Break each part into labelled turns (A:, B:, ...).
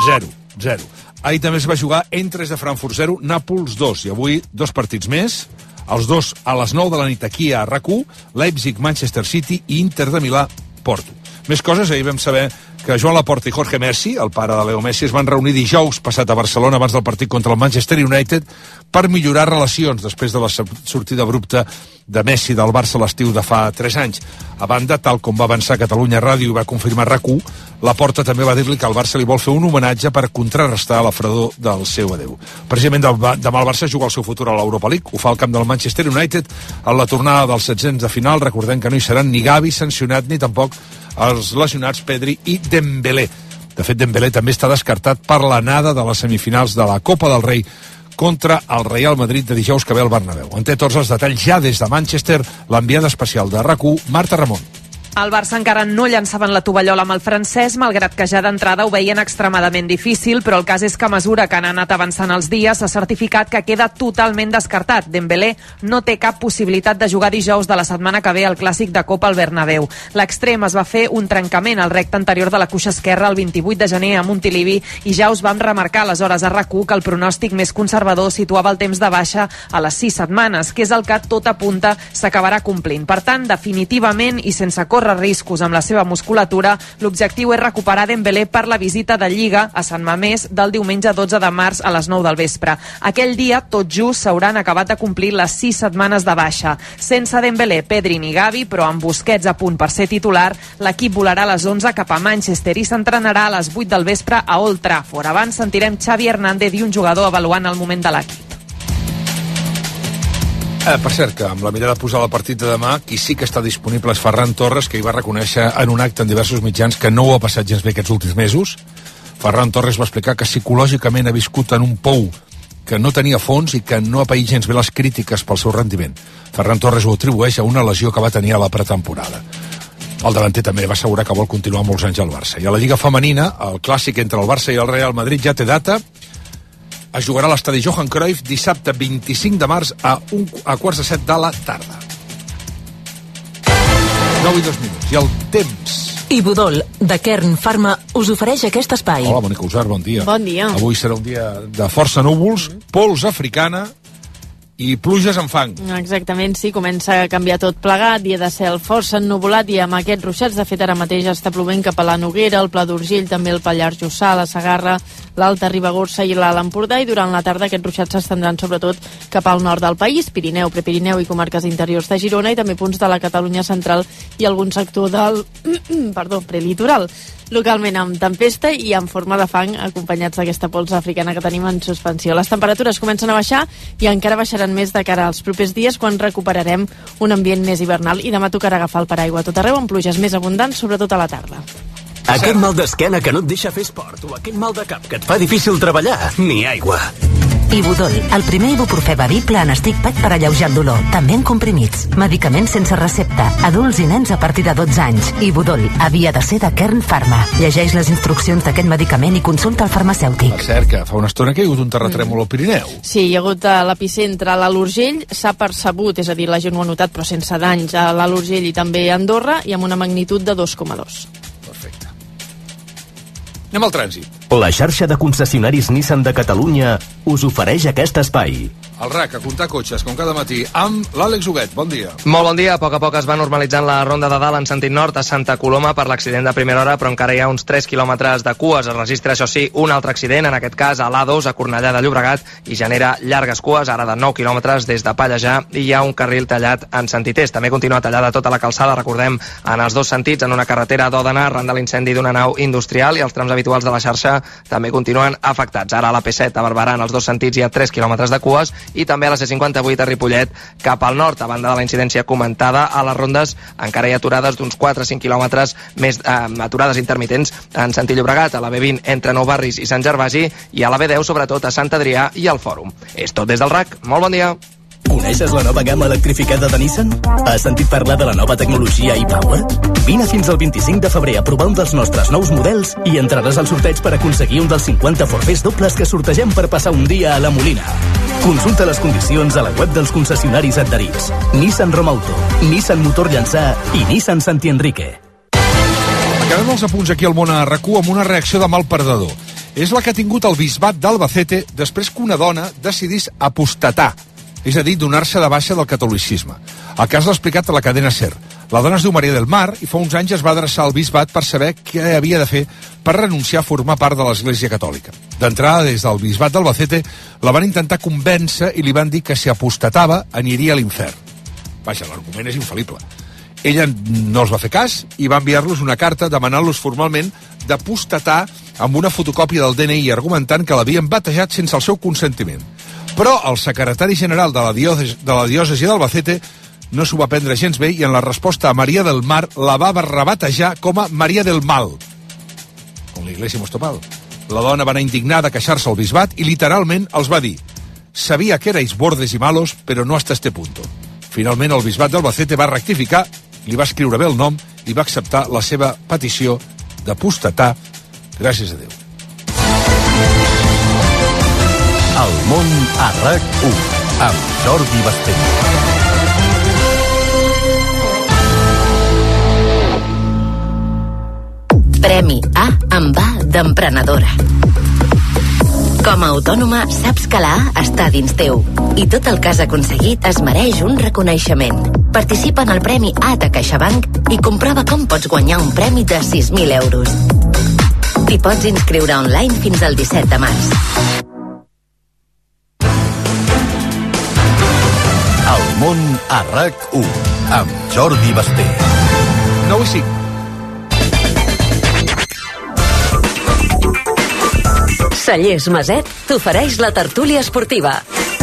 A: 0. Ahir també es va jugar Eintracht de Frankfurt 0, Nàpols 2, i avui 2 partits més, els 2 a les 9 de la nit aquí a RAC1, Leipzig, Manchester City i Inter de Milà, Porto. Més coses, ahir vam saber que Joan Laporta i Jorge Messi, el pare de Leo Messi, es van reunir dijous passat a Barcelona abans del partit contra el Manchester United per millorar relacions després de la sortida abrupta de Messi del Barça a l'estiu de fa 3 anys. A banda, tal com va avançar Catalunya Ràdio i va confirmar RAC1, Laporta també va dir-li que el Barça li vol fer un homenatge per contrarrestar la fredor del seu adeu. Precisament demà el Barça juga el seu futur a l'Europa League, ho fa al camp del Manchester United en la tornada dels 16 de final. Recordem que no hi seran ni Gavi sancionat ni tampoc els lesionats Pedri i Dembélé. De fet, Dembélé també està descartat per l'anada de les semifinals de la Copa del Rei contra el Real Madrid de dijous que ve al Bernabéu. En té tots els detalls ja des de Manchester l'enviada especial de RAC1, Marta Ramon.
B: El Barça encara no llançaven la tovallola amb el francès, malgrat que ja d'entrada ho veien extremadament difícil, però el cas és que a mesura que han anat avançant els dies s'ha certificat que queda totalment descartat. Dembélé no té cap possibilitat de jugar dijous de la setmana que ve al Clàssic de Copa al Bernabéu. L'extrem es va fer un trencament al recte anterior de la cuixa esquerra el 28 de gener a Montilivi i ja us vam remarcar aleshores a RAC1 que el pronòstic més conservador situava el temps de baixa a les 6 setmanes, que és el que tot apunta s'acabarà complint. Per tant, definitivament i sense córrer riscos amb la seva musculatura, l'objectiu és recuperar Dembélé per la visita de Lliga a Sant Mamés del diumenge 12 de març a les 9 del vespre. Aquell dia, tot just, s'hauran acabat de complir les 6 setmanes de baixa. Sense Dembélé, Pedri ni Gavi, però amb Busquets a punt per ser titular, l'equip volarà a les 11 cap a Manchester i s'entrenarà a les 8 del vespre a Old Trafford. Abans sentirem Xavi Hernández i un jugador avaluant el moment de l'equip.
A: Per cert, que amb la mirada posada al partit de demà, qui sí que està disponible és Ferran Torres, que hi va reconèixer en un acte en diversos mitjans que no ho ha passat gens bé aquests últims mesos. Ferran Torres va explicar que psicològicament ha viscut en un pou que no tenia fons i que no ha paït gens bé les crítiques pel seu rendiment. Ferran Torres ho atribueix a una lesió que va tenir a la pretemporada. El davanter també va assegurar que vol continuar molts anys al Barça. I a la Lliga Femenina, el clàssic entre el Barça i el Real Madrid ja té data. Es jugarà a l'estadi Johan Cruyff dissabte 25 de març a 7:15 de la tarda. 9:02. I el temps.
C: Ibudol, de Kern Pharma, us ofereix aquest espai.
A: Hola, Mònica Usar, bon dia.
D: Bon dia.
A: Avui serà un dia de força núvols, pols africana i pluges amb fang.
D: Exactament, sí, comença a canviar tot plegat, dia de cel força ennuvolat i amb aquests ruixats. De fet, ara mateix està plovent cap a la Noguera, el Pla d'Urgell, també el Pallars Jussà, la Segarra, l'Alta Ribagorça i l'Alt Empordà, i durant la tarda aquests ruixats s'estendran sobretot cap al nord del país, Pirineu, Prepirineu i comarques interiors de Girona, i també punts de la Catalunya central i algun sector del prelitoral. Localment amb tempesta i en forma de fang, acompanyats d'aquesta pols africana que tenim en suspensió. Les temperatures comencen a baixar i encara baixaran més de cara als propers dies, quan recuperarem un ambient més hivernal, i demà tocarà agafar el paraigua a tot arreu, amb pluges més abundants, sobretot a la tarda.
E: Aquest mal d'esquena que no et deixa fer esport, o aquell mal de cap que et fa difícil treballar, ni aigua.
C: Ibudol, el primer ibuprofè bevible en stick pack per alleujar el dolor, també en comprimits. Medicaments sense recepta, adults i nens a partir de 12 anys. Ibudol havia de ser de Kern Pharma. Llegeix les instruccions d'aquest medicament i consulta el farmacèutic.
A: Per cert, que fa una estona que hi ha hagut un terratrèmol al Pirineu.
D: Sí, hi ha hagut a l'epicentre, a l'Alt Urgell, s'ha percebut, és a dir, la gent ho ha notat, però sense danys, a l'Alt Urgell i també a Andorra, i amb una magnitud de 2,2.
A: Perfecte. Anem al trànsit.
E: La xarxa de concessionaris Nissan de Catalunya us ofereix aquest espai.
A: El RAC, a comptar cotxes, com cada matí, amb l'Àlex Huguet. Bon dia.
F: Molt bon dia. A poc es va normalitzant la ronda de dalt en sentit nord a Santa Coloma per l'accident de primera hora, però encara hi ha uns 3 quilòmetres de cues. Es registra, això sí, un altre accident, en aquest cas a l'A2, a Cornellà de Llobregat, i genera llargues cues, ara de 9 quilòmetres des de Pallejà, i hi ha un carril tallat en sentit est. També continua tallada tota la calçada, recordem, en els dos sentits, en una carretera d'Òdena, arran de l'incendi d'una nau industrial, i els trams habituals de la xarxa també continuen afectats. Ara a la P7 a Barberà, en els dos sentits, hi ha 3 quilòmetres de cues, i també a la C58 a Ripollet cap al nord. A banda de la incidència comentada, a les rondes encara hi ha aturades d'uns 4-5 quilòmetres més, aturades intermitents en sentit Llobregat, a la B20 entre Nou Barris i Sant Gervasi, i a la B10 sobretot a Sant Adrià i al Fòrum. És tot des del RAC. Molt bon dia.
E: Coneixes la nova gamma electrificada de Nissan? Has sentit parlar de la nova tecnologia e-Power? Vine fins al 25 de febrer a provar un dels nostres nous models i entraràs al sorteig per aconseguir un dels 50 forfers dobles que sortegem per passar un dia a la Molina. Consulta les condicions a la web dels concessionaris adherits. Nissan Romauto, Nissan Motor Llançà i Nissan Santi Enrique.
A: Acabem els apunts aquí al món a RAC1 amb una reacció de mal perdedor. és la que ha tingut el bisbat d'Albacete després que una dona decidís apostatar, és a dir, donar-se de baixa del catolicisme. El cas l'ha explicat a la cadena SER. La dona es diu Maria del Mar i fa uns anys es va adreçar al bisbat per saber què havia de fer per renunciar a formar part de l'Església Catòlica. D'entrada, des del bisbat d'Albacete, la van intentar convèncer i li van dir que si apostatava aniria a l'infern. Vaja, l'argument és infal·lible. Ella no els va fer cas i va enviar-los una carta demanant-los formalment d'apostatar amb una fotocòpia del DNI argumentant que l'havien batejat sense el seu consentiment. Però el secretari general de la diòcesi d'Albacete no s'ho va prendre gens bé i en la resposta a Maria del Mar la va rebatejar com a Maria del Mal. Com l'Iglesia hemos topado. La dona va anar indignada a queixar-se al bisbat i literalment els va dir: sabia que erais bordes y malos, pero no hasta este punto. Finalment el bisbat d'Albacete va rectificar, li va escriure bé el nom i va acceptar la seva petició d'apostatar. Gràcies a Déu.
G: El món a RAC1 amb Jordi Basté.
C: Premi A amb A d'emprenedora. Com a autònoma, saps que la A està dins teu i tot el que has aconseguit es mereix un reconeixement. Participa en el Premi A de CaixaBank i comprova com pots guanyar un premi de 6.000 euros. T'hi pots inscriure online fins al 17 de març.
G: El món a RAC1 amb Jordi Basté.
A: 9 i 5.
C: Cellers Maset t'ofereix la tertúlia esportiva.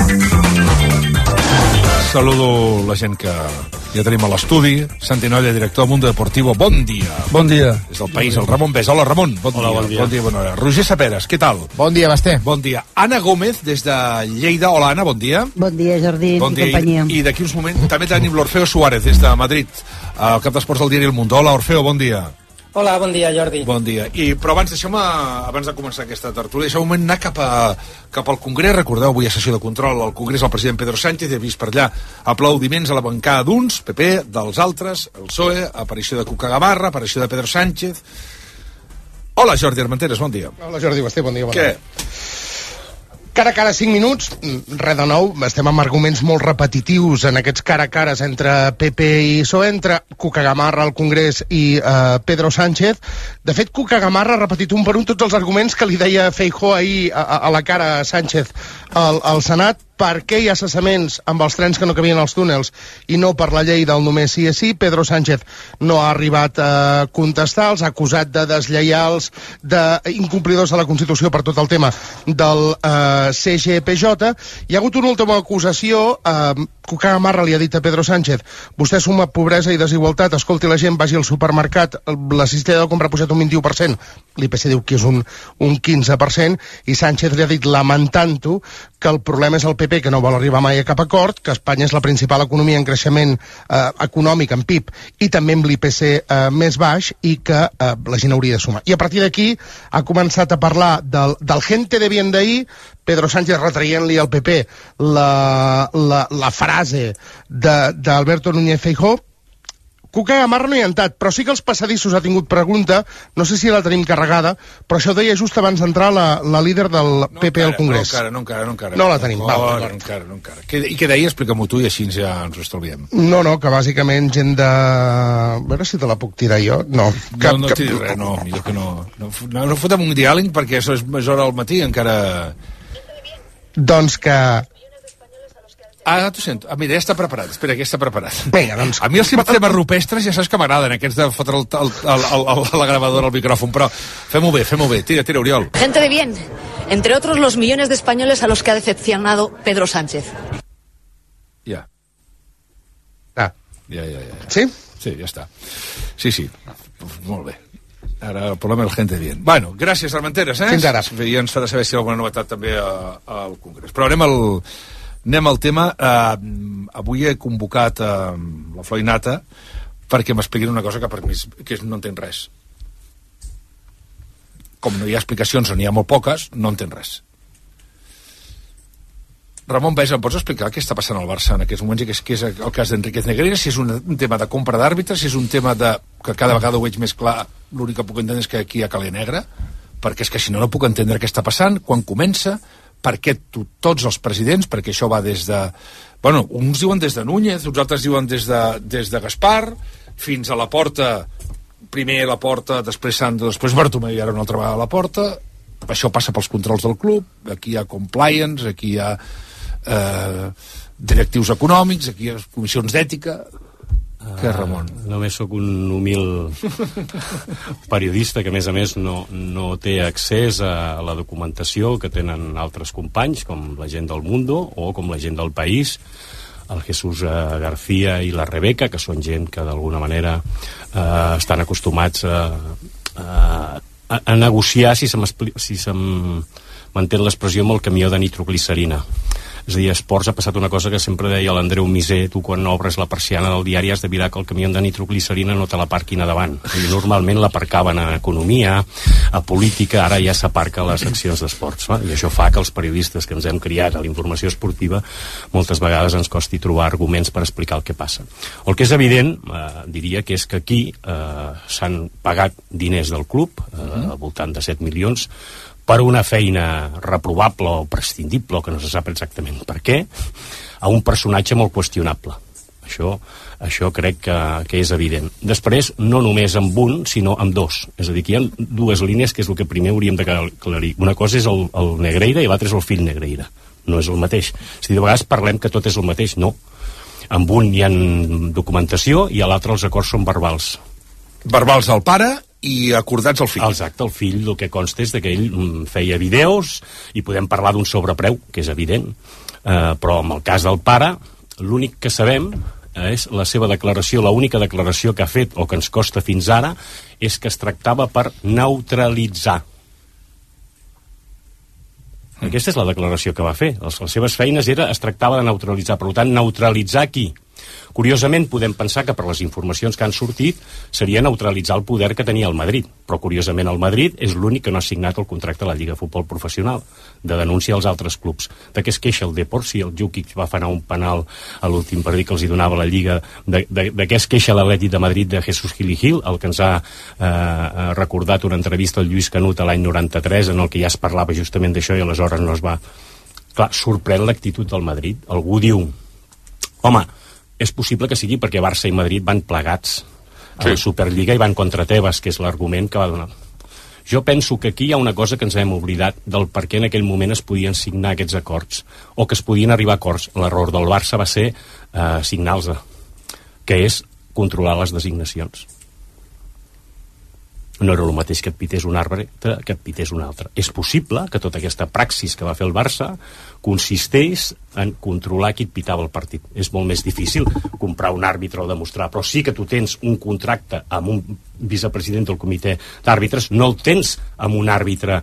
A: Saludo la gent que ja tenim a l'estudi. Santi Nolla, director de Mundo Deportivo, bon dia.
H: Bon dia.
A: Des del País, el Ramon Bes. Hola, Ramon. Bon dia. Bon dia, bona hora. Roger Saperes, què tal?
H: Bon dia, Basté.
A: Bon dia. Anna Gómez, des de Lleida. Hola, Anna, bon dia.
I: Bon dia, Jordi,
A: bon dia.
I: i companyia.
A: I d'aquí uns moments també tenim l'Orfeo Suárez, des de Madrid, el cap d'esports del diari El Mundo. Hola, Orfeo, bon dia.
J: Hola, bon dia, Jordi.
A: Bon dia. Però abans de començar aquesta tertúlia, deixeu un moment anar cap al Congrés. Recordeu, avui a sessió de control al Congrés el president Pedro Sánchez, he vist per allà aplaudiments a la bancada d'uns, PP, dels altres, el PSOE, aparició de Cuca Gamarra, aparició de Pedro Sánchez. Hola, Jordi Armenteres, bon dia.
H: Hola, Jordi Basté, bon dia. Bon
A: Què?
H: dia. Cara a cara 5 minuts, res de nou, estem amb arguments molt repetitius en aquests cara a cares entre PP i PSOE, entre Cuca Gamarra al Congrés i Pedro Sánchez. De fet, Cuca Gamarra ha repetit un per un tots els arguments que li deia Feijóo ahir a la cara a Sánchez al Senat. Per què hi ha cessaments amb els trens que no cabien als túnels i no per la llei del només sí és sí? Pedro Sánchez no ha arribat a contestar, els ha acusat de deslleials, d'incomplidors de la Constitució per tot el tema del CGPJ. Hi ha hagut una última acusació, Cuca Gamarra li ha dit a Pedro Sánchez: vostè suma pobresa i desigualtat, escolti la gent, vagi al supermercat, la cistella de compra ha pujat un 21%, l'IPC diu que és un 15%, i Sánchez li ha dit, lamentant-ho, que el problema és el PP, que no vol arribar mai a cap acord, que Espanya és la principal economia en creixement econòmic, en PIB, i també amb l'IPC més baix, i que la gent hauria de sumar. I a partir d'aquí ha començat a parlar del gente de bien d'ahir, Pedro Sánchez retraient-li al PP la frase d'Alberto Núñez Feijóo. Cuca Gamarra no hi ha entrat, però sí que els passadissos ha tingut pregunta, no sé si la tenim carregada, però això deia just abans d'entrar la líder del PP al Congrés.
A: No encara.
H: No la tenim,
A: no encara. I què deia? Explica-m'ho tu i així ja ens ho estalviem.
H: No, que bàsicament gent de... A veure si te la puc tirar jo. No
A: t'hi dic res, millor que no. No fotem un diàleg perquè això és hora al matí, encara...
H: Doncs que...
A: Ah, t'ho sento. Mira, ja està preparat. Espera, que ja està preparat.
H: Vinga, doncs...
A: A mi els temes rupestres ja saps que m'agraden, aquests de fotre la gravadora al micròfon, però fem-ho bé. Tira, Oriol.
K: Gente de bien. Entre otros, los millones de españoles a los que ha decepcionado Pedro Sánchez.
A: Ja.
H: Ja.
A: Sí? Sí, ja està. Sí. Molt bé. Ara el problema és el gente de bien. Bueno, gràcies, Armenteres,
H: Fins ara.
A: I ens farà saber si hi ha alguna novetat també al Congrés. Però anem al tema. Avui he convocat la Flor i Nata perquè m'expliquin una cosa que per mi que no entenc res. Com no hi ha explicacions o n'hi ha molt poques, no entenc res. Ramon Besa, em pots explicar què està passant al Barça en aquests moments i què és el cas d'Enriquez Negreira? Si és un tema de compra d'àrbitres, si és un tema de que cada vegada ho veig més clar, l'únic que puc entendre és que aquí hi ha calé negre, perquè és que si no, no puc entendre què està passant, quan comença, perquè tots els presidents, perquè això va des de... Bueno, uns diuen des de Núñez, uns altres diuen des de Gaspar, fins a la Porta, primer la Porta, després Sandro, després Bartomeu i ara una altra vegada a la Porta. Això passa pels controls del club, aquí hi ha compliance, aquí hi ha directius econòmics, aquí hi ha comissions d'ètica. Què, Ramon?
I: Només sóc un humil periodista que, a més, no té accés a la documentació que tenen altres companys, com la gent del Mundo o com la gent del País, el Jesús García i la Rebeca, que són gent que d'alguna manera estan acostumats a negociar, si se'm m'entén l'expressió, amb el camió de nitroglicerina. És a dir, a Esports ha passat una cosa que sempre deia l'Andreu Misé: tu quan obres la persiana del diari has de mirar que el camió de nitroglicerina no te l'aparquin a davant. I normalment l'aparcaven a economia, a política, ara ja s'aparca a les seccions d'esports, i això fa que els periodistes que ens hem criat a la informació esportiva moltes vegades ens costi trobar arguments per explicar el que passa. El que és evident, diria que és que aquí s'han pagat diners del club, al voltant de 7 milions, per una feina reprovable o prescindible, que no se sap exactament per què, a un personatge molt qüestionable. Això crec que és evident. Després, no només amb un, sinó amb dos. És a dir, que hi ha dues línies que és el que primer hauríem d'aclarir. Una cosa és el Negreira i l'altra és el fill Negreira. No és el mateix. És a dir, de vegades parlem que tot és el mateix. No. Amb un hi ha documentació i a l'altre els acords són verbals.
A: Verbals del pare i acordats al fill.
I: Exacte, el fill el que consta és que ell feia vídeos i podem parlar d'un sobrepreu, que és evident, però en el cas del pare l'únic que sabem és la seva declaració, l'única declaració que ha fet o que ens costa fins ara és que es tractava per neutralitzar. Aquesta és la declaració que va fer. Les seves feines es tractava de neutralitzar. Per tant, neutralitzar qui? Curiosament, podem pensar que per les informacions que han sortit seria neutralitzar el poder que tenia el Madrid, però curiosament el Madrid és l'únic que no ha signat el contracte a la Lliga de Futbol Professional, de denúncia als altres clubs. De què es queixa el Depor si el Jukic va fanar un penal a l'últim partit que els hi donava la Lliga? De què es queixa l'Atlètic de Madrid de Jesús Gil i Gil, el que ens ha recordat una entrevista al Lluís Canut a l'any 93, en el que ja es parlava justament d'això i aleshores no es va... Clar, sorprèn l'actitud del Madrid. Algú diu, home, és possible que sigui perquè Barça i Madrid van plegats a la Superliga i van contra Tebas, que és l'argument que va donar. Jo penso que aquí hi ha una cosa que ens hem oblidat del per què en aquell moment es podien signar aquests acords, o que es podien arribar a acords. L'error del Barça va ser signar-los, que és controlar les designacions. No era el mateix que et pités un arbre que et pités un altre. És possible que tota aquesta praxis que va fer el Barça consisteix en controlar qui et pitava el partit. És molt més difícil comprar un àrbitre o demostrar, però sí que tu tens un contracte amb un vicepresident del comitè d'àrbitres, no el tens amb un àrbitre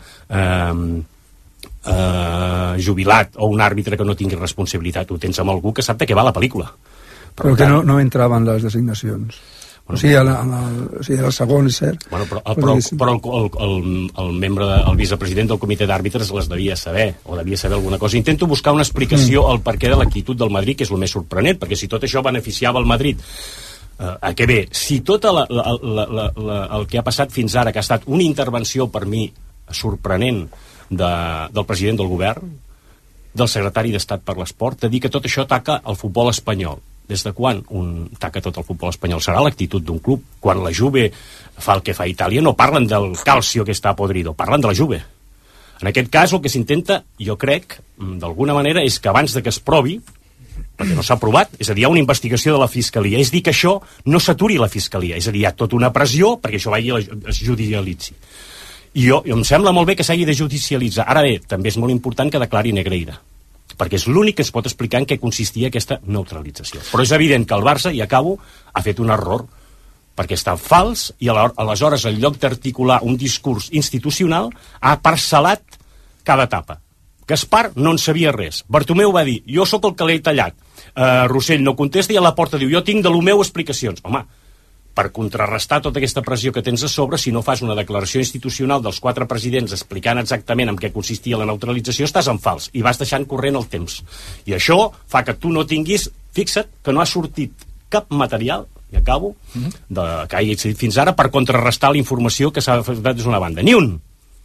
I: jubilat o un àrbitre que no tingui responsabilitat, ho tens amb algú que sap de què va la pel·lícula.
J: Però que no entraven les designacions. Bueno, o sigui, era el segon, és cert.
I: Bueno, però el membre, el vicepresident del comitè d'àrbitres les devia saber, o devia saber alguna cosa. Intento buscar una explicació al perquè de l'actitud del Madrid, que és el més sorprenent, perquè si tot això beneficiava el Madrid, a què bé? Si tot el que ha passat fins ara, que ha estat una intervenció per mi sorprenent del president del govern, del secretari d'Estat per l'Esport, de dir que tot això ataca el futbol espanyol. Des de quan taca tot el futbol espanyol? Serà l'actitud d'un club. Quan la Juve fa el que fa a Itàlia, no parlen del calcio que està podrido, parlen de la Juve. En aquest cas, el que s'intenta, jo crec, d'alguna manera, és que abans de que es provi, perquè no s'ha provat, és a dir, hi ha una investigació de la Fiscalia, és dir, que això no s'aturi la Fiscalia, és a dir, hi ha tota una pressió perquè això es judicialitzi. I em sembla molt bé que s'hagi de judicialitzar. Ara bé, també és molt important que declari Negreira, perquè és l'únic que es pot explicar en què consistia aquesta neutralització. Però és evident que el Barça, i acabo, ha fet un error, perquè està fals, i aleshores, en lloc d'articular un discurs institucional, ha parcel·lat cada etapa. Gaspar no en sabia res. Bartomeu va dir, jo sóc el que l'he tallat. Rossell no contesta i a la porta diu, jo tinc de lo meu explicacions. Home, per contrarrestar tota aquesta pressió que tens a sobre, si no fas una declaració institucional dels 4 presidents explicant exactament en què consistia la neutralització, estàs en fals i vas deixant corrent el temps. I això fa que tu no tinguis, fixa't, que no ha sortit cap material, i acabo, que hagi accedit fins ara per contrarrestar la informació que s'ha fet des d'una banda. Ni un!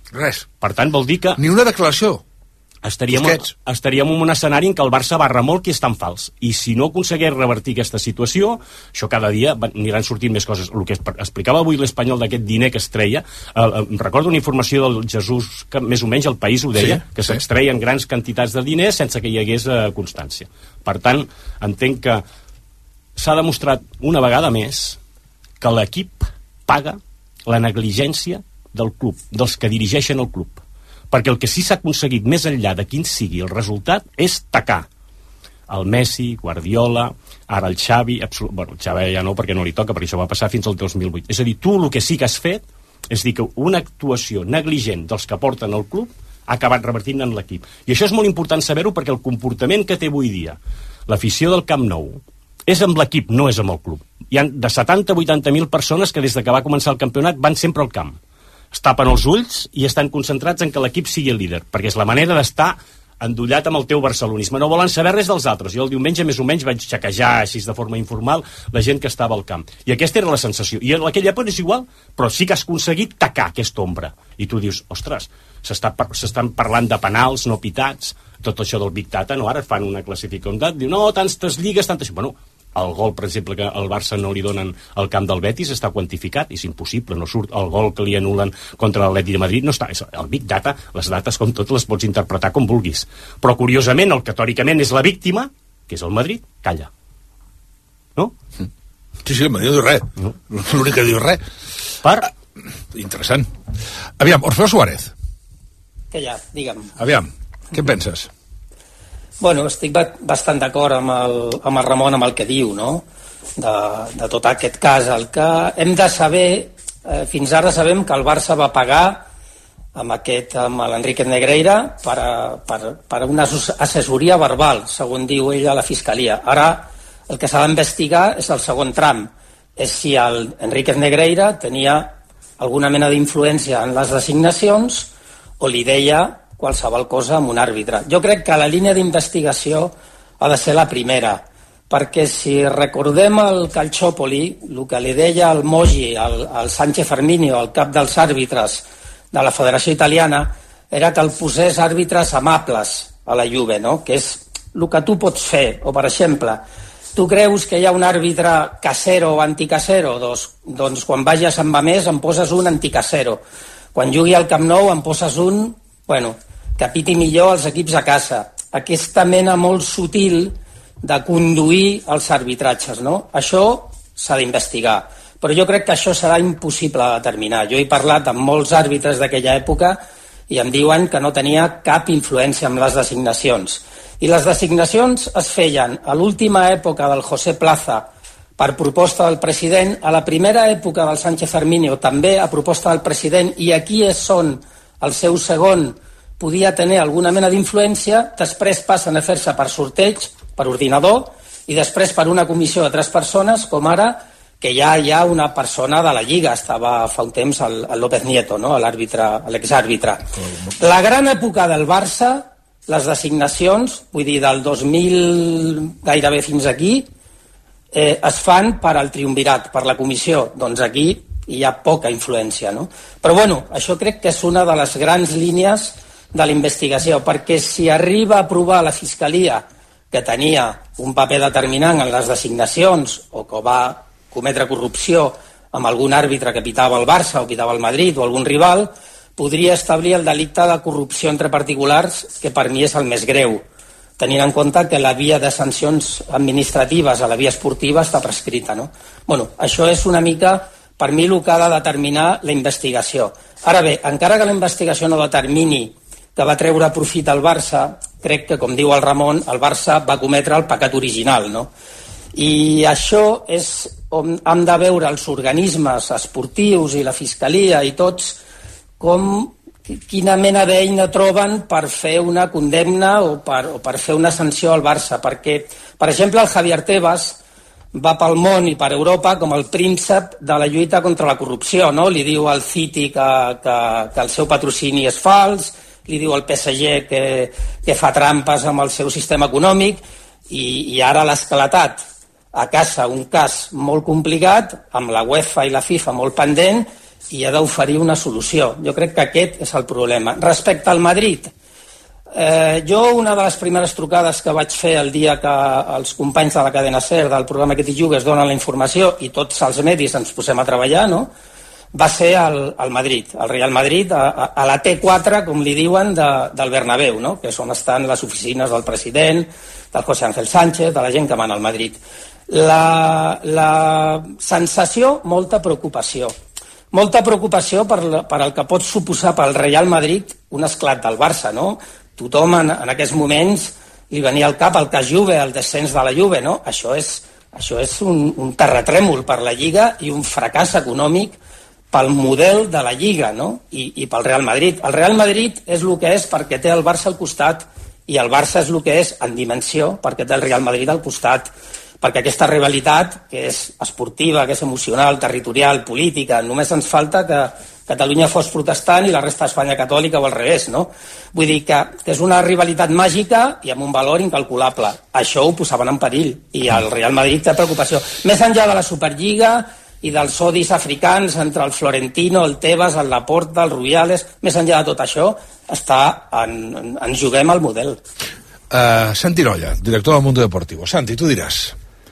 A: Res.
I: Per tant, vol dir que...
A: Ni una declaració.
I: Estaríem en un escenari en què el Barça va remolc i és tan fals. I si no aconsegueix revertir aquesta situació, això cada dia aniran sortint més coses. El que explicava avui l'Espanyol d'aquest diner que es treia, recordo una informació del Jesús, que més o menys El País ho deia, que s'extreien grans quantitats de diners sense que hi hagués constància. Per tant, entenc que s'ha demostrat una vegada més que l'equip paga la negligència del club, dels que dirigeixen el club. Perquè el que sí s'ha aconseguit més enllà de quin sigui el resultat és tacar el Messi, Guardiola, ara el Xavi, bueno, el Xavi ja no perquè no li toca, perquè això va passar fins al 2008. És a dir, tu el que sí que has fet és dir que una actuació negligent dels que porten el club ha acabat revertint en l'equip. I això és molt important saber-ho perquè el comportament que té avui dia l'afició del Camp Nou és amb l'equip, no és amb el club. Hi ha de 70-80.000 persones que des de que va començar el campionat van sempre al camp. Es tapen els ulls i estan concentrats en que l'equip sigui el líder, perquè és la manera d'estar endollat amb el teu barcelonisme. No volen saber res dels altres. Jo el diumenge més o menys vaig xequejar així de forma informal la gent que estava al camp. I aquesta era la sensació. I en aquella època és igual, però sí que has aconseguit tacar aquesta ombra. I tu dius, ostres, s'estan parlant de penals no pitats, tot això del Big Data, no? Ara fan una classificació, diu, no, tantes lligues, tantes... Bueno, el gol, per exemple, que al Barça no li donen al camp del Betis està quantificat, és impossible, no surt el gol que li anulen contra l'Atlètic de Madrid, no està, el Big Data, les dates com totes les pots interpretar com vulguis, però curiosament el que teòricament és la víctima, que és el Madrid, calla, no?
A: Sí, el Madrid no diu res, no. L'únic que diu res. Interessant. Aviam, Orfeo Suárez.
L: Que ja, digue'm.
A: Aviam, què en penses?
L: Bueno, estic bastant d'acord amb el Ramon amb el que diu, no? De tot aquest cas. El que hem de saber, fins ara sabem que el Barça va pagar amb l'Enrique Negreira per una assessoria verbal, segons diu ell a la Fiscalia. Ara el que s'ha d'investigar és el segon tram, és si el Enrique Negreira tenia alguna mena d'influència en les designacions o li deia qualsevol cosa amb un àrbitre. Jo crec que la línia d'investigació ha de ser la primera, perquè si recordem el Calciopoli, el que li deia el Moggi, al Sánchez Arminio, el cap dels àrbitres de la Federació Italiana, era que el posés àrbitres amables a la Juve, no? Que és el que tu pots fer. O, per exemple, tu creus que hi ha un àrbitre casero o anticasero? Doncs quan vagi a Sant Mamés em poses un anticasero. Quan jugui al Camp Nou em poses un, bueno, que piti millor els equips a casa. Aquesta mena molt sutil de conduir els arbitratges, no? Això s'ha d'investigar. Però jo crec que això serà impossible de determinar. Jo he parlat amb molts àrbitres d'aquella època i em diuen que no tenia cap influència en les designacions. I les designacions es feien a l'última època del José Plaza per proposta del president, a la primera època del Sánchez Arminio també a proposta del president, i aquí és on el seu segon podia tenir alguna mena d'influència, després passen a fer-se per sorteig, per ordinador, i després per una comissió de 3 persones, com ara, que ja hi ha una persona de la Lliga, estava fa un temps el López Nieto, no? L'exàrbitre. La gran època del Barça, les designacions, vull dir, del 2000 gairebé fins aquí, es fan per al triumvirat, per la comissió. Doncs aquí hi ha poca influència, no? Però bueno, això crec que és una de les grans línies de la investigació, perquè si arriba a provar la Fiscalia que tenia un paper determinant en les designacions o que va cometre corrupció amb algun àrbitre que pitava el Barça o pitava el Madrid o algun rival, podria establir el delicte de corrupció entre particulars, que per mi és el més greu, tenint en compte que la via de sancions administratives a la via esportiva està prescrita, no? Bueno, això és una mica, per mi, el que ha de determinar la investigació. Ara bé, encara que la investigació no determini que va treure profit al Barça, crec que, com diu el Ramon, el Barça va cometre el pecat original, no? I això és on hem de veure els organismes esportius i la Fiscalia i tots quina mena d'eina troben per fer una condemna o per fer una sanció al Barça, perquè, per exemple, el Javier Tebas va pel món i per Europa com el príncep de la lluita contra la corrupció, no? Li diu al City que el seu patrocini és fals, li diu al PSG que fa trampes amb el seu sistema econòmic, i ara l'ha esclatat a casa un cas molt complicat, amb la UEFA i la FIFA molt pendent, i ha d'oferir una solució. Jo crec que aquest és el problema. Respecte al Madrid, jo una de les primeres trucades que vaig fer el dia que els companys de la cadena SER del programa Que t'hi jugues donen la informació i tots els medis ens posem a treballar, no?, va ser al Madrid, al Real Madrid, a la T4, com li diuen, del Bernabéu, no?, que és on estan les oficines del president, del José Ángel Sánchez, de la gent que mana al Madrid. La sensació, molta preocupació. Molta preocupació per el que pot suposar pel Real Madrid un esclat del Barça, no? Tothom en aquests moments li venia al cap el cas Juve, el descens de la Juve, no? Això és un terratrèmol per la Lliga i un fracàs econòmic pel model de la Lliga, no? I pel Real Madrid. El Real Madrid és el que és perquè té el Barça al costat i el Barça és el que és en dimensió perquè té el Real Madrid al costat. Perquè aquesta rivalitat, que és esportiva, que és emocional, territorial, política, només ens falta que Catalunya fos protestant i la resta d'Espanya catòlica o al revés, no? Vull dir que és una rivalitat màgica i amb un valor incalculable. Això ho posaven en perill i el Real Madrid té preocupació. Més enllà de la Superliga i dels odis africans entre el Florentino, el Tebas, el Laporta, el Rubiales, més enllà de tot això, ens juguem al model.
A: Santi Nolla, director del Mundo Deportivo. Santi, tu diràs.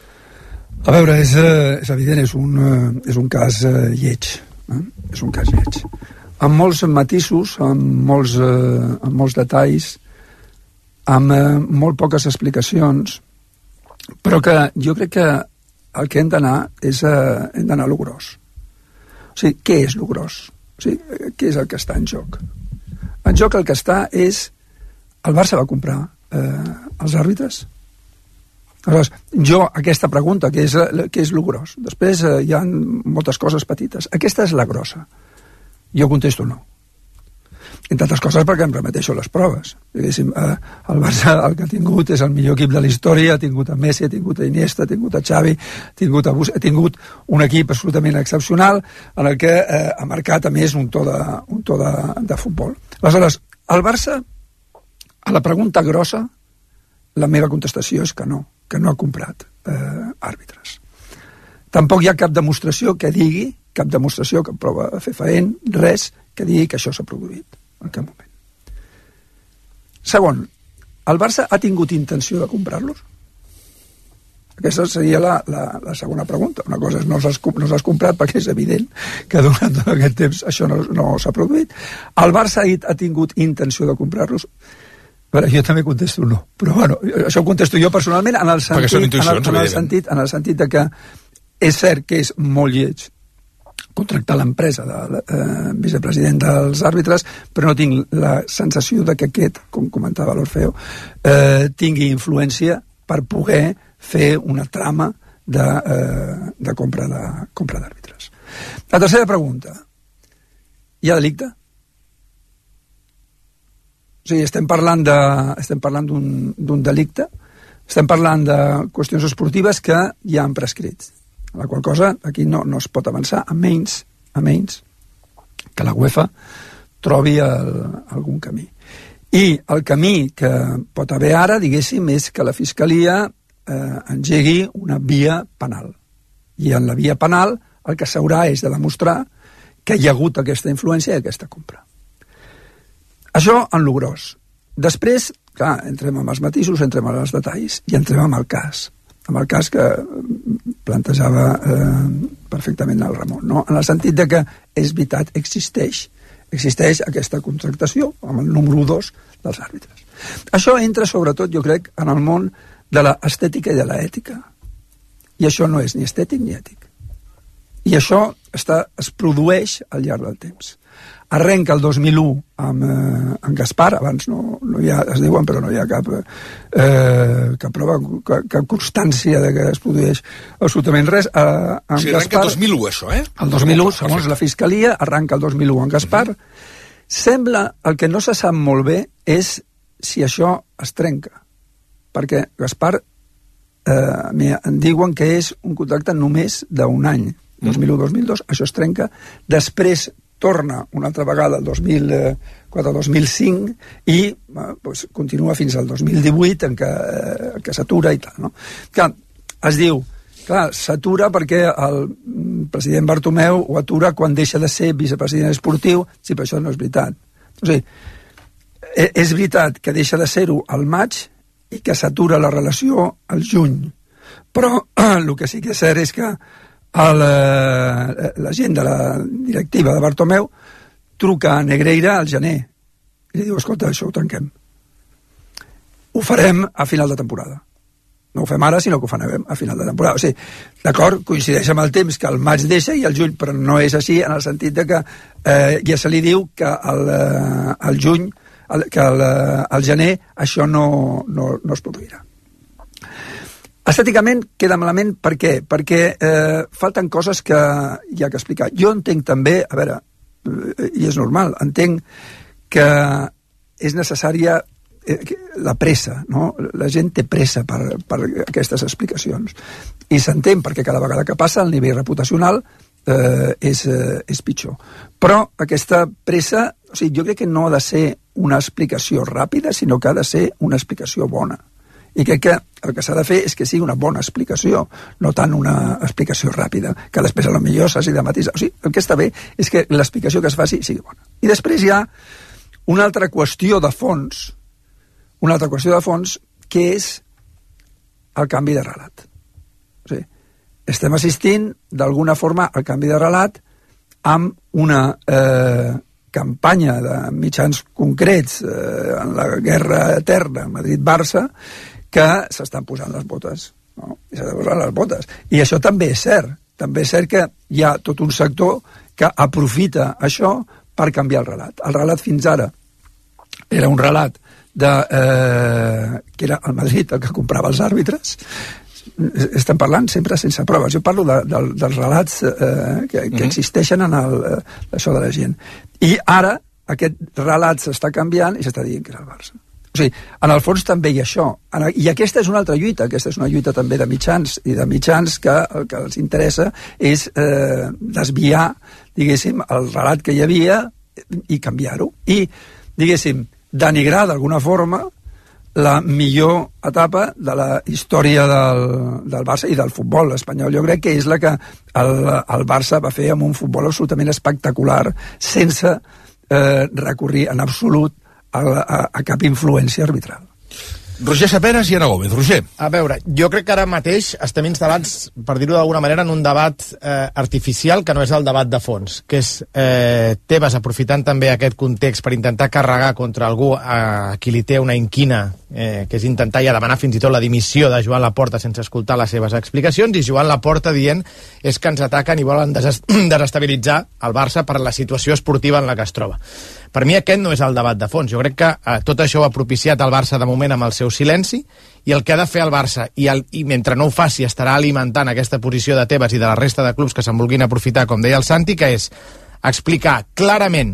J: A veure, és evident, és un cas lleig. És un cas lleig. Amb molts matisos, amb molts detalls, amb molt poques explicacions, però que jo crec que el que hem d'anar a lo gros. O sigui, què és lo gros? O sigui, què és el que està en joc? En joc el que està és... El Barça va comprar els àrbitres? Aleshores, jo, aquesta pregunta, què és lo gros? Després hi ha moltes coses petites. Aquesta és la grossa. Jo contesto no. Entre altres coses perquè em remeteixo a les proves. Diguéssim, el Barça el que ha tingut és el millor equip de la història, ha tingut a Messi, ha tingut a Iniesta, ha tingut a Xavi, ha tingut un equip absolutament excepcional en el que ha marcat a més un to de futbol. Aleshores, el Barça, a la pregunta grossa, la meva contestació és que no ha comprat àrbitres. Tampoc hi ha cap demostració que digui, cap demostració que prova fefaent, res que digui que això s'ha produït en cap moment. Segon, el Barça ha tingut intenció de comprar-los? Aquesta seria la segona pregunta. Una cosa és no s'has comprat perquè és evident que durant tot aquest temps això no s'ha produït. El Barça ha tingut intenció de comprar-los? Però jo també contesto no. Però bueno, això ho contesto jo personalment en el sentit de que és cert que és molt lleig contractar l'empresa del vicepresident dels àrbitres, però no tinc la sensació de que aquest, com comentava l'Orfeo, tingui influència per poder fer una trama de compra d'àrbitres. La tercera pregunta. Hi ha delicte? O sigui, estem parlant d'un delicte, estem parlant de qüestions esportives que ja han prescrit. La qual cosa aquí no es pot avançar, a menys que la UEFA trobi algun camí. I el camí que pot haver ara, diguéssim, és que la Fiscalia engegui una via penal. I en la via penal el que s'haurà és de demostrar que hi ha hagut aquesta influència i aquesta compra. Això en lo gros. Després, clar, entrem amb els matisos, entrem amb els detalls i entrem amb el cas que plantejava perfectament el Ramon, no? En el sentit de que és veritat, existeix aquesta contractació amb el número 2 dels àrbitres. Això entra sobretot, jo crec, en el món de l'estètica i de l'ètica. I això no és ni estètic ni ètic. I això es produeix al llarg del temps. Arrenca el 2001 amb Gaspar, abans no hi ha, es diuen, però no hi ha cap prova, cap constància de que es produeix absolutament res.
A: O sigui, arrenca el 2001, això, eh?
J: El 2001, segons la Fiscalia, arranca el 2001 amb Gaspar. Sembla, el que no se sap molt bé és si això es trenca, perquè Gaspar em diuen que és un contracte només d'un any, 2001-2002, això es trenca, després torna una altra vegada el 2004-2005 i continua fins al 2018 en què s'atura i tal, no? Que es diu Clar, s'atura perquè el president Bartomeu ho atura quan deixa de ser vicepresident esportiu. Sí, però això no és veritat. O sigui, és veritat que deixa de ser-ho al maig i que s'atura la relació al juny. Però el que sí que és cert és que la gent de la directiva de Bartomeu truca a Negreira al gener i li diu, escolta, això ho trenquem. Ho farem a final de temporada. No ho fem ara, sinó que ho farem a final de temporada. O sigui, d'acord, coincideix amb el temps que el maig deixa i el juny, però no és així en el sentit de que ja se li diu que al juny, que al gener això no es produirà. Estèticament queda malament, per què? Perquè falten coses que hi ha que explicar. Jo entenc també, a veure, i és normal, entenc que és necessària la pressa, no? La gent té pressa per aquestes explicacions. I s'entén, perquè cada vegada que passa el nivell reputacional és pitjor. Però aquesta pressa, o sigui, jo crec que no ha de ser una explicació ràpida, sinó que ha de ser una explicació bona. I crec que el que s'ha de fer és que sigui una bona explicació, no tant una explicació ràpida, que després potser s'hagi de matisar. O sigui, el que està bé és que l'explicació que es faci sigui bona. I després hi ha una altra qüestió de fons, que és el canvi de relat. O sigui, estem assistint d'alguna forma al canvi de relat amb una campanya de mitjans concrets en la guerra eterna Madrid-Barça que s'estan posant les botes, no? I s'estan posant les botes. I això també és cert. També és cert que hi ha tot un sector que aprofita això per canviar el relat. El relat fins ara era un relat que era el Madrid el que comprava els àrbitres. Estem parlant sempre sense proves. Jo parlo dels relats que existeixen en això de la gent. I ara aquest relat s'està canviant i s'està dient que és el Barça. O sigui, en el fons també hi ha això. I aquesta és una altra lluita, aquesta és una lluita també de mitjans, i de mitjans que el que els interessa és desviar, diguéssim, el relat que hi havia i canviar-ho. I, diguéssim, denigrar d'alguna forma la millor etapa de la història del Barça i del futbol espanyol. Jo crec que és la que el Barça va fer amb un futbol absolutament espectacular, sense recurrir en absolut a cap influència arbitral.
A: Roger Saperas i Ana Gómez. Roger.
M: A veure, jo crec que ara mateix estem instal·lats, per dir-ho d'alguna manera, en un debat artificial que no és el debat de fons, que és Tebas aprofitant també aquest context per intentar carregar contra algú a qui li té una inquina, que és intentar ja demanar fins i tot la dimissió de Joan Laporta sense escoltar les seves explicacions, i Joan Laporta dient és que ens ataquen i volen desestabilitzar el Barça per la situació esportiva en la que es troba. Per mi aquest no és el debat de fons. Jo crec que tot això ho ha propiciat el Barça de moment amb el seu silenci, i el que ha de fer el Barça, i mentre no ho faci estarà alimentant aquesta posició de Tebas i de la resta de clubs que se'n vulguin aprofitar, com deia el Santi, que és explicar clarament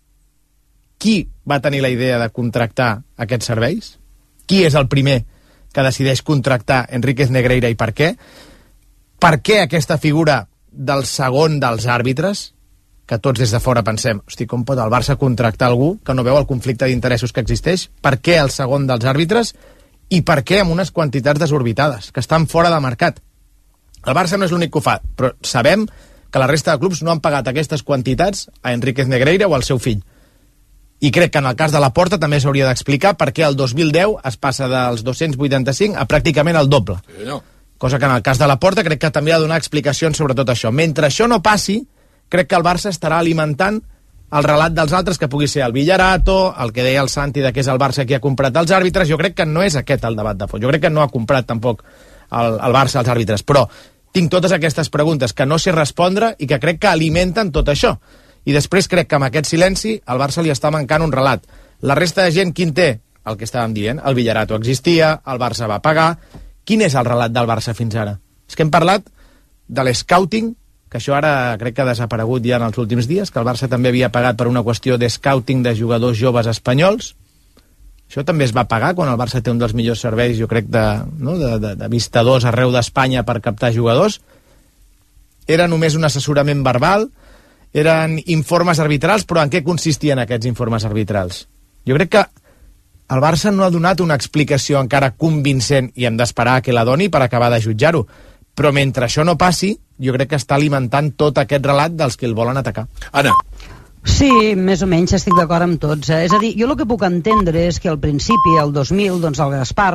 M: qui va tenir la idea de contractar aquests serveis, qui és el primer que decideix contractar Enríquez Negreira i per què aquesta figura del segon dels àrbitres, que tots des de fora pensem, hosti, com pot el Barça contractar algú que no veu el conflicte d'interessos que existeix? Per què el segon dels àrbitres? I per què amb unes quantitats desorbitades, que estan fora de mercat? El Barça no és l'únic que ho fa, però sabem que la resta de clubs no han pagat aquestes quantitats a Enríquez Negreira o al seu fill. I crec que en el cas de Laporta també s'hauria d'explicar per què el 2010 es passa dels 285 a pràcticament el doble. Cosa que en el cas de Laporta crec que també ha de donar explicacions sobre tot això. Mentre això no passi, crec que el Barça estarà alimentant el relat dels altres, que pugui ser el Villarato, el que deia el Santi de que és el Barça qui ha comprat els àrbitres. Jo crec que no és aquest el debat de fons. Jo crec que no ha comprat tampoc el Barça els àrbitres, però tinc totes aquestes preguntes que no sé respondre i que crec que alimenten tot això. I després crec que amb aquest silenci el Barça li està mancant un relat. La resta de gent, quin té? El que estàvem dient. El Villarato existia, el Barça va pagar. Quin és el relat del Barça fins ara? És que hem parlat de l'scouting, que això ara crec que ha desaparegut ja en els últims dies, que el Barça també havia pagat per una qüestió de scouting de jugadors joves espanyols. Això també es va pagar quan el Barça té un dels millors serveis, jo crec, de vistadors arreu d'Espanya per captar jugadors. Era només un assessorament verbal, eren informes arbitrals, però en què consistien aquests informes arbitrals? Jo crec que el Barça no ha donat una explicació encara convincent, i hem d'esperar que la doni per acabar de jutjar-ho, Però mentre això no passi, jo crec que està alimentant tot aquest relat dels que el volen atacar.
A: Anna.
N: Sí, més o menys estic d'acord amb tots. És a dir, jo el que puc entendre és que al principi, el 2000, doncs el Gaspar,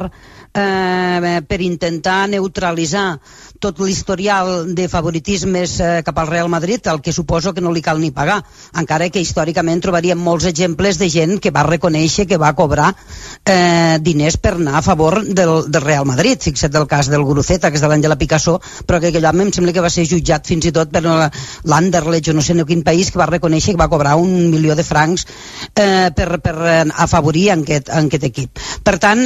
N: per intentar neutralitzar tot l'historial de favoritismes cap al Real Madrid, el que suposo que no li cal ni pagar, encara que històricament trobaríem molts exemples de gent que va reconèixer que va cobrar diners per anar a favor del Real Madrid. Fixa't el cas del Guruceta, que és de l'Àngela Picasso, però que aquell home em sembla que va ser jutjat fins i tot per l'Anderlecht o no sé en quin país, que va reconèixer que va cobrar 1 milió de francs per afavorir aquest equip. Per tant,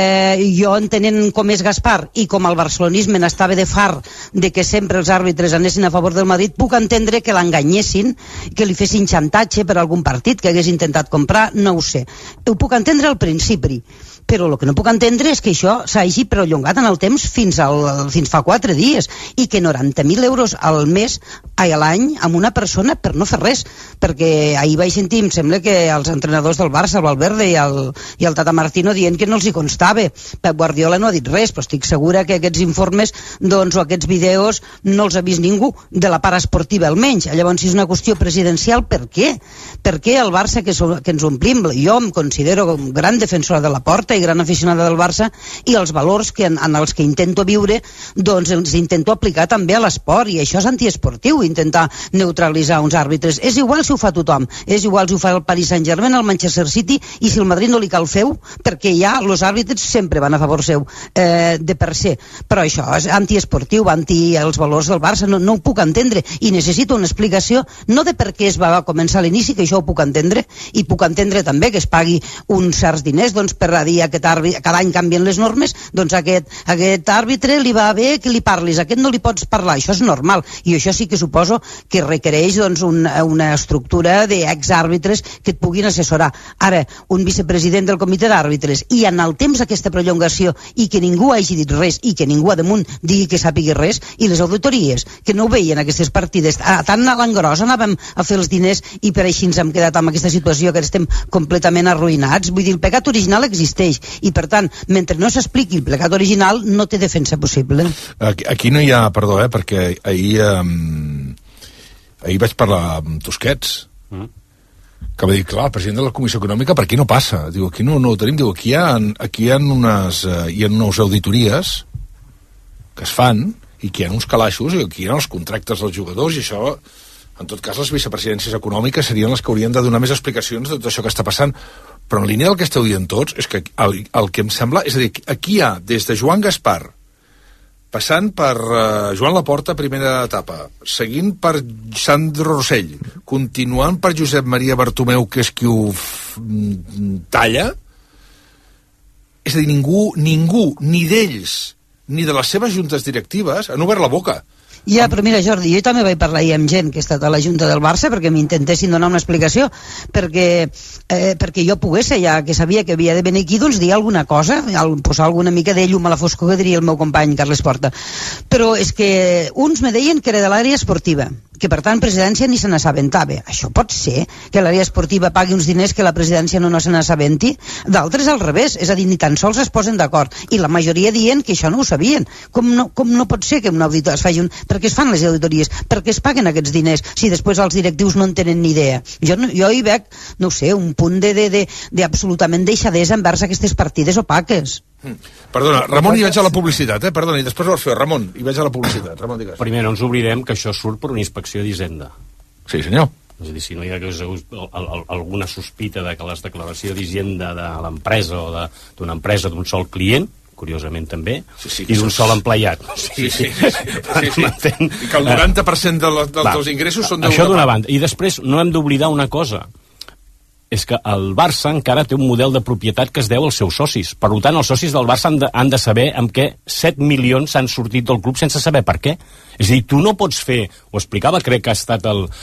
N: jo entenent com és Gaspar i com el barcelonisme n'estava de far de que sempre els àrbitres anessin a favor del Madrid, puc entendre que l'enganyessin, que li fessin xantatge per algun partit que hagués intentat comprar, no ho sé. Ho puc entendre al principi, però el que no puc entendre és que això s'hagi perllongat en el temps fins fa 4 dies i que 90.000 euros al mes a l'any amb una persona per no fer res, perquè ahir vaig sentir, em sembla que els entrenadors del Barça, el Valverde i el Tata Martino, dient que no els hi constava. Pep Guardiola no ha dit res, però estic segura que aquests informes doncs, o aquests vídeos no els ha vist ningú, de la part esportiva almenys. Llavors, si és una qüestió presidencial, per què? Per què el Barça, que ens omplim, jo em considero un gran defensora de la Porta i gran aficionada del Barça, i els valors en els que intento viure, doncs els intento aplicar també a l'esport, i això és antiesportiu, intentar neutralitzar uns àrbitres. És igual si ho fa tothom, és igual si ho fa el Paris Saint-Germain, el Manchester City, i si el Madrid no li cal fer-ho, perquè ja els àrbitres sempre van a favor seu, de per se. Però això és antiesportiu, anti els valors del Barça, no ho puc entendre, i necessito una explicació, no de per què es va començar a l'inici, que això ho puc entendre, i puc entendre també que es pagui uns certs diners, doncs per a dir aquest àrbitre, cada any canvien les normes, doncs aquest àrbitre li va bé que li parlis, aquest no li pots parlar, això és normal, i això sí que suposo que requereix doncs, una estructura d'exàrbitres que et puguin assessorar. Ara, un vicepresident del comitè d'àrbitres, i en el temps d'aquesta prolongació, i que ningú hagi dit res, i que ningú a damunt digui que sàpigui res, i les auditories, que no ho veien aquestes partides, tant a l'engròs anàvem a fer els diners, i per així ens hem quedat amb aquesta situació que estem completament arruïnats. Vull dir, el pecat original existeix, i per tant, mentre no s'expliqui el pecat original, no té defensa possible.
A: Aquí no hi ha, perdó, perquè ahir vaig parlar amb Tusquets, que va dir, clar, el president de la Comissió Econòmica, per aquí no passa. Diu, aquí no ho tenim. Diu, aquí hi ha unes auditories que es fan, i que hi ha uns calaixos, i aquí hi ha els contractes dels jugadors, i això, en tot cas, les vicepresidències econòmiques serien les que haurien de donar més explicacions de tot això que està passant. Però en línia del que esteu dient tots, és que el que em sembla, és a dir, aquí hi ha, des de Joan Gaspar, passant per Joan Laporta, primera etapa, seguint per Sandro Rossell, continuant per Josep Maria Bartomeu, que és qui ho talla, és a dir, ningú, ni d'ells, ni de les seves juntes directives, han obert la boca.
N: Ja, però mira, Jordi, jo també vaig parlar ahir amb gent que ha estat a la Junta del Barça perquè m'intentessin donar una explicació, perquè jo pogués, ja que sabia que havia de venir aquí, doncs dir alguna cosa, posar alguna mica de llum a la foscor, que diria el meu company Carles Porta. Però és que uns me deien que era de l'àrea esportiva, que per tant presidència ni se n'assabentava. Això pot ser, que l'àrea esportiva pagui uns diners que la presidència no se n'assabenti? D'altres al revés, és a dir, ni tan sols es posen d'acord, i la majoria dient que això no ho sabien. Com no pot ser que un auditor es faci per què es fan les auditories? Per què es paguen aquests diners si després els directius no en tenen ni idea? Jo hi veig, no sé, un punt d'absolutament deixadesa envers aquestes partides opaques.
A: Perdona, Ramon, hi vaig a la publicitat, perdona, i després ho vas fer, Ramon, hi vaig a la publicitat. Ramon, digues.
I: Primer, no ens oblidem que això surt per una inspecció d'Hisenda.
A: Sí, senyor.
I: És a dir, si no hi ha alguna sospita de que les declaracions d'Hisenda de l'empresa o d'una empresa d'un sol client, curiosament també, i d'un sol empleat.
A: Sí. I que el 90% dels ingressos són
I: això d'una banda. I després no hem d'oblidar una cosa, és que el Barça encara té un model de propietat que es deu als seus socis. Per tant, els socis del Barça han de saber amb què 7 milions s'han sortit del club sense saber per què. És a dir, tu no pots fer, ho explicava, crec que ha estat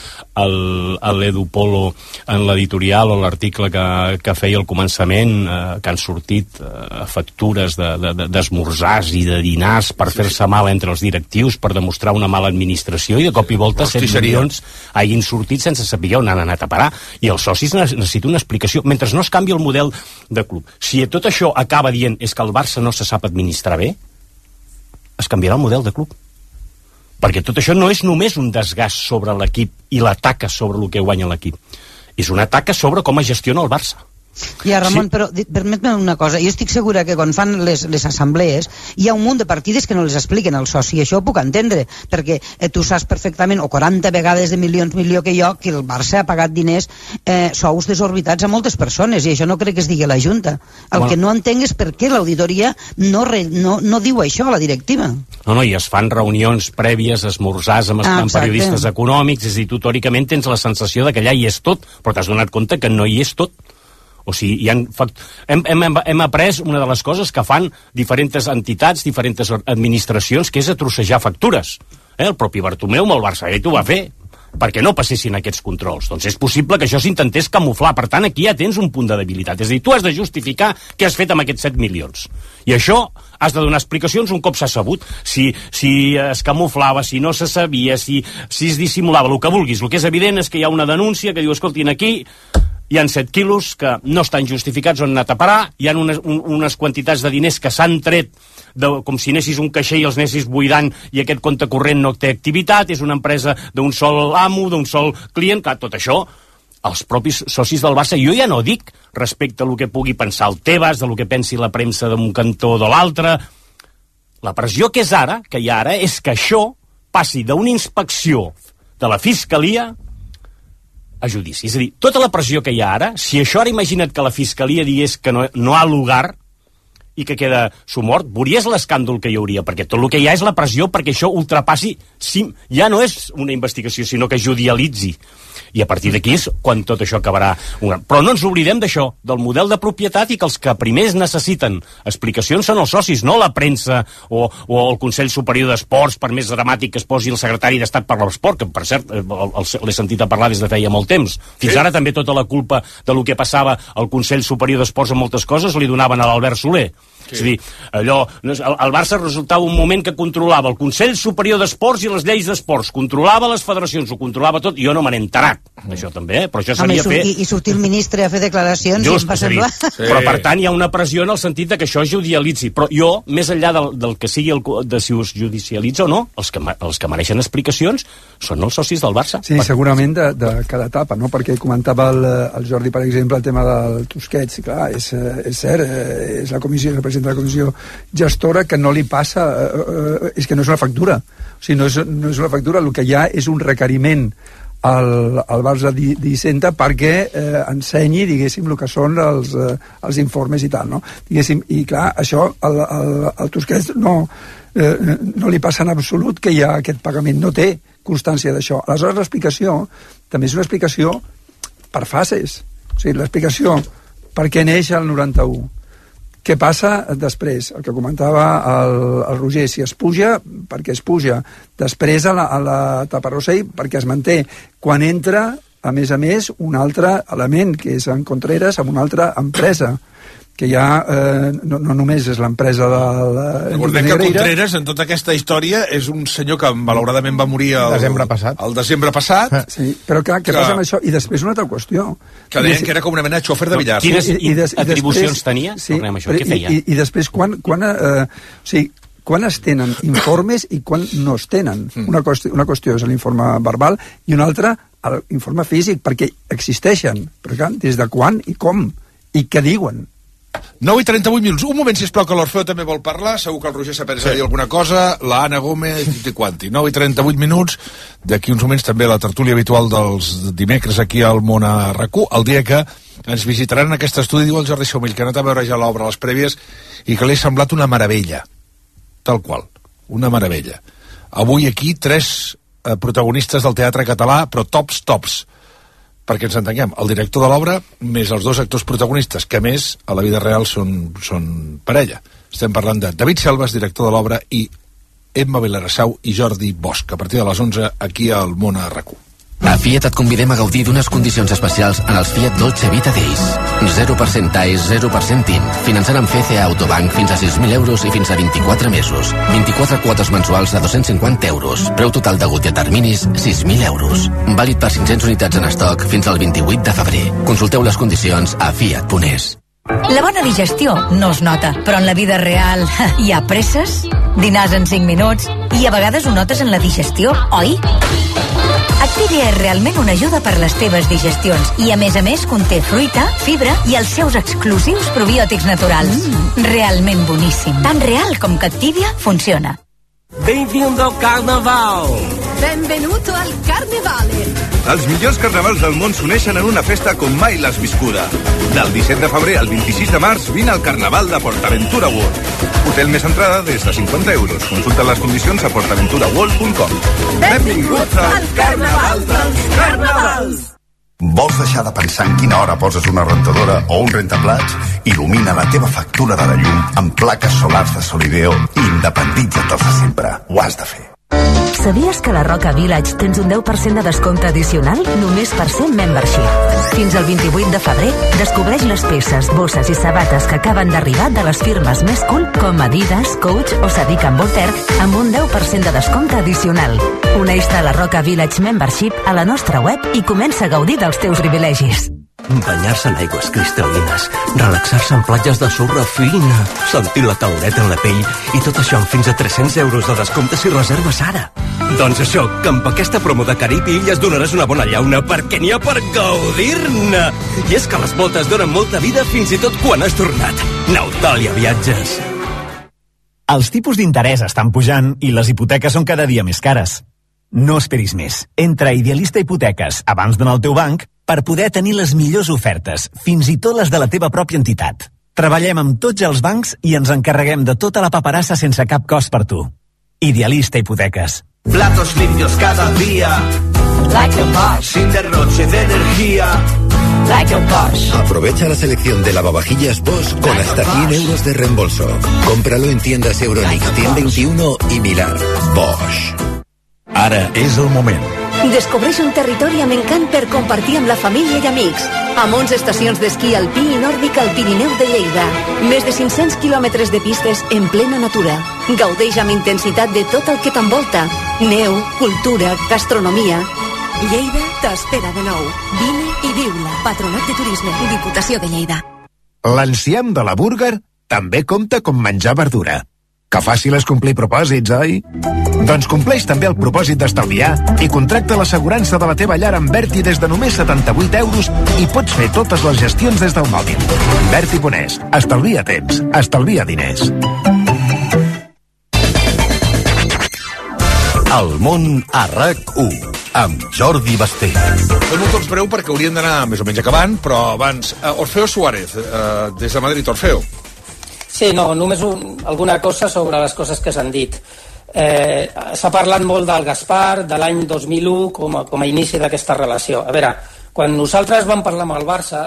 I: l'Edu Polo en l'editorial o l'article que feia al començament, que han sortit factures d'esmorzars i de dinars per fer-se mal entre els directius, per demostrar una mala administració, i de cop i volta 7 milions hagin sortit sense saber on han anat a parar. I els socis necessiten una explicació. Mentre no es canvi el model de club, si tot això acaba dient és que el Barça no se sap administrar bé, es canviarà el model de club. Perquè tot això no és només un desgast sobre l'equip i la taca sobre el que guanya l'equip. És una taca sobre com es gestiona el Barça.
N: Ja, Ramon,
I: Sí.
N: però permet-me una cosa. Jo estic segura que quan fan les assemblees hi ha un munt de partides que no les expliquen al soci, i això ho puc entendre, perquè tu saps perfectament, o 40 vegades de milions millor que jo, que el Barça ha pagat diners, sous desorbitats a moltes persones, i això no crec que es digui a la Junta. El que no entenc és per què l'auditoria no diu això a la directiva.
I: No, i es fan reunions prèvies, esmorzars amb periodistes econòmics, és a dir, tu teòricament tens la sensació de que allà hi és tot, però t'has donat compte que no hi és tot. O sigui, hem après una de les coses que fan diferents entitats, diferents administracions, que és a trossejar factures. El propi Bartomeu amb el Barça ho va fer, perquè no passessin aquests controls. Doncs és possible que això s'intentés camuflar. Per tant, aquí ja tens un punt de debilitat. És a dir, tu has de justificar què has fet amb aquests 7 milions. I això has de donar explicacions un cop s'ha sabut. Si es camuflava, si no se sabia, si es dissimulava, el que vulguis. El que és evident és que hi ha una denúncia que diu, escoltin, aquí hi ha 7 quilos que no estan justificats on han anat a parar, hi ha unes quantitats de diners que s'han tret com si anessis un caixer i els anessis buidant i aquest compte corrent no té activitat, és una empresa d'un sol amo, d'un sol client, clar, tot això els propis socis del Barça, jo ja no dic respecte a lo que pugui pensar el Tebas, de lo que pensi la premsa d'un cantó o de l'altre. La pressió que hi ha ara és que això passi d'una inspecció de la Fiscalia a judici. És a dir, tota la pressió que hi ha ara, si això ara imagina't que la Fiscalia digués que no ha lugar i que queda sumort, veuries l'escàndol que hi hauria, perquè tot el que hi ha és la pressió perquè això ultrapassi, ja no és una investigació, sinó que judicialitzi. I a partir d'aquí és quan tot això acabarà. Però no ens oblidem d'això, del model de propietat, i que els que primers necessiten explicacions són els socis, no la premsa o el Consell Superior d'Esports, per més dramàtic que es posi el secretari d'Estat per l'Esport, que per cert l'he sentit a parlar des de feia molt temps. Fins ara també tota la culpa de lo que passava al Consell Superior d'Esports en moltes coses li donaven a l'Albert Soler. Sí. És a dir, el Barça resultava un moment que controlava el Consell Superior d'Esports i les lleis d'esports, controlava les federacions, ho controlava tot, i jo no me n'he enterat, això també, però això seria fer...
N: I sortir el ministre a fer declaracions,
I: just,
N: em va semblar...
I: Sí. Però per tant hi ha una pressió en el sentit de que això es judicialitzi, però jo, més enllà del que sigui de si us judicialitza o no, els que mereixen explicacions són els socis del Barça.
J: Sí, segurament de cada etapa, no? Perquè comentava el Jordi, per exemple, el tema del Tusquets, i clar, és cert, és la comissió, el president de la comissió gestora, que no li passa, és que no és una factura, o sigui, no és una factura, el que hi ha és un requeriment al Barça d'Hisenda perquè ensenyi, diguéssim, el que són els informes i tal, no? Diguéssim, i clar, això al Tusquets no li passa en absolut que hi ha aquest pagament, no té constància d'això. Aleshores, l'explicació també és una explicació per fases, o sigui, l'explicació per què neix el 91. Què passa després? El que comentava el Roger, si es puja, perquè es puja. Després a la Taparrosell, perquè es manté. Quan entra, a més, un altre element, que és en Contreras, amb una altra empresa, que ja no només és l'empresa de la...
A: Recordem que Contreras, en tota aquesta història, és un senyor que malauradament va morir el desembre passat.
J: Sí, però clar, què passa amb això? I després una altra qüestió.
A: Que deien que era com una mena de xòfer de billar.
I: Quines atribucions tenia? Tornem a això, què feia?
J: I després, quan es tenen informes i quan no es tenen? Una qüestió és l'informe verbal i una altra l'informe físic, perquè existeixen. Però clar, des de quan i com? I què diuen?
A: 9:38 minuts. Un moment, sisplau, que l'Orfeo també vol parlar. Segur que el Roger s'ha pensat dir alguna cosa. La Anna Gómez, i quanti. 9:38 minuts. D'aquí uns moments també la tertúlia habitual dels dimecres aquí al Món a RAC1, el dia que ens visitaran en aquest estudi, diu el Jordi Somell, que ha anat a veure ja l'obra a les prèvies i que li ha semblat una meravella. Tal qual. Una meravella. Avui aquí 3 protagonistes del teatre català, però tops. Perquè ens entenguem, el director de l'obra més els 2 actors protagonistes, que més a la vida real són parella. Estem parlant de David Selves, director de l'obra, i Emma Vilarassau i Jordi Bosch, a partir de les 11 aquí al Món a RAC1.
O: A Fiat et convidem a gaudir d'unes condicions especials en els Fiat Dolce Vita Days. 0% TAES, 0% TIN. Finançant amb FCA Autobank fins a 6.000 euros i fins a 24 mesos. 24 quotes mensuals de 250 euros. Preu total degut i a terminis, 6.000 euros. Vàlid per 500 unitats en estoc fins al 28 de febrer. Consulteu les condicions a fiat.es.
P: La bona digestió no es nota, però en la vida real hi ha presses, dinars en 5 minuts, I a vegades ho notes en la digestió, oi? Activia és realment una ajuda per les teves digestions i, a més, conté fruita, fibra i els seus exclusius probiòtics naturals. Realment boníssim. Tan real com que Activia funciona.
Q: Bem-vindo al Carnaval!
R: Benvenuto al Carnevale!
S: Els millors carnavals del món s'uneixen en una festa com mai l'has viscuda. Del 17 de febrer al 26 de març vine al Carnaval de PortAventura World. Hotel més entrada des de 50 euros. Consulta les condicions a portaventuraworld.com. Benvinguts al Carnaval dels Carnavals!
T: Vols deixar de pensar en quina hora poses una rentadora o un rentaplats? Il·lumina la teva factura de la llum amb plaques solars de Solideo i independitza't dels de sempre. Ho has de fer.
C: Sabies que a la Roca Village tens un 10% de descompte addicional només per ser membership? Fins al 28 de febrer, descobreix les peces, bosses i sabates que acaben d'arribar de les firmes més cool com Adidas, Coach o Sadik & Voltaire amb un 10% de descompte addicional. Uneix-te a la Roca Village Membership a la nostra web i comença a gaudir dels teus privilegis.
Q: Banyar-se en aigües cristal·lines, relaxar-se en platges de sorra fina, sentir la caloreta en la pell i tot això amb fins a 300 euros de descompte si reserves ara. Doncs això, que amb aquesta promo de Carib i Illes donaràs una bona llauna perquè n'hi ha per gaudir-ne. I és que les botes donen molta vida fins i tot quan has tornat. Nautàlia Viatges.
U: Els tipus d'interès estan pujant i les hipoteques són cada dia més cares. No esperis més. Entra a Idealista Hipoteques abans d'anar al teu banc per poder tenir les millors ofertes, fins i tot les de la teva pròpia entitat. Treballem amb tots els bancs i ens encarreguem de tota la paperassa sense cap cost per tu. Idealista Hipoteques.
Q: Platos limpios cada día. Like a Bosch. Sin derroche de energía. Like a Bosch.
V: Aprovecha la selección de lavavajillas Bosch con hasta 100 euros de reembolso. Cómpralo en tiendas Euronics, 121 i Milà. Bosch.
G: Ara és el moment.
K: Descobreix un territori amb encant per compartir amb la família i amics. Amb 11 estacions d'esquí alpí i nòrdic al Pirineu de Lleida. Més de 500 quilòmetres de pistes en plena natura. Gaudeix amb intensitat de tot el que t'envolta. Neu, cultura, gastronomia. Lleida t'espera de nou. Vine i viu-la. Patronat de Turisme. Diputació de Lleida.
W: L'enciam de la Burger també compta com menjar verdura. Que fàcil és complir propòsits, oi? Doncs compleix també el propòsit d'estalviar i contracta l'assegurança de la teva llar amb Berti des de només 78 euros i pots fer totes les gestions des del mòbil. Berti Ponés. Estalvia temps. Estalvia diners.
G: El món a RAC1 amb Jordi Basté.
A: Fem un temps breu perquè hauríem d'anar més o menys acabant, però abans, Orfeo Suárez, des de Madrid. Orfeo.
L: Sí, no, només alguna cosa sobre les coses que s'han dit. S'ha parlat molt del Gaspar, de l'any 2001 com a inici d'aquesta relació. A veure, quan nosaltres vam parlar amb el Barça...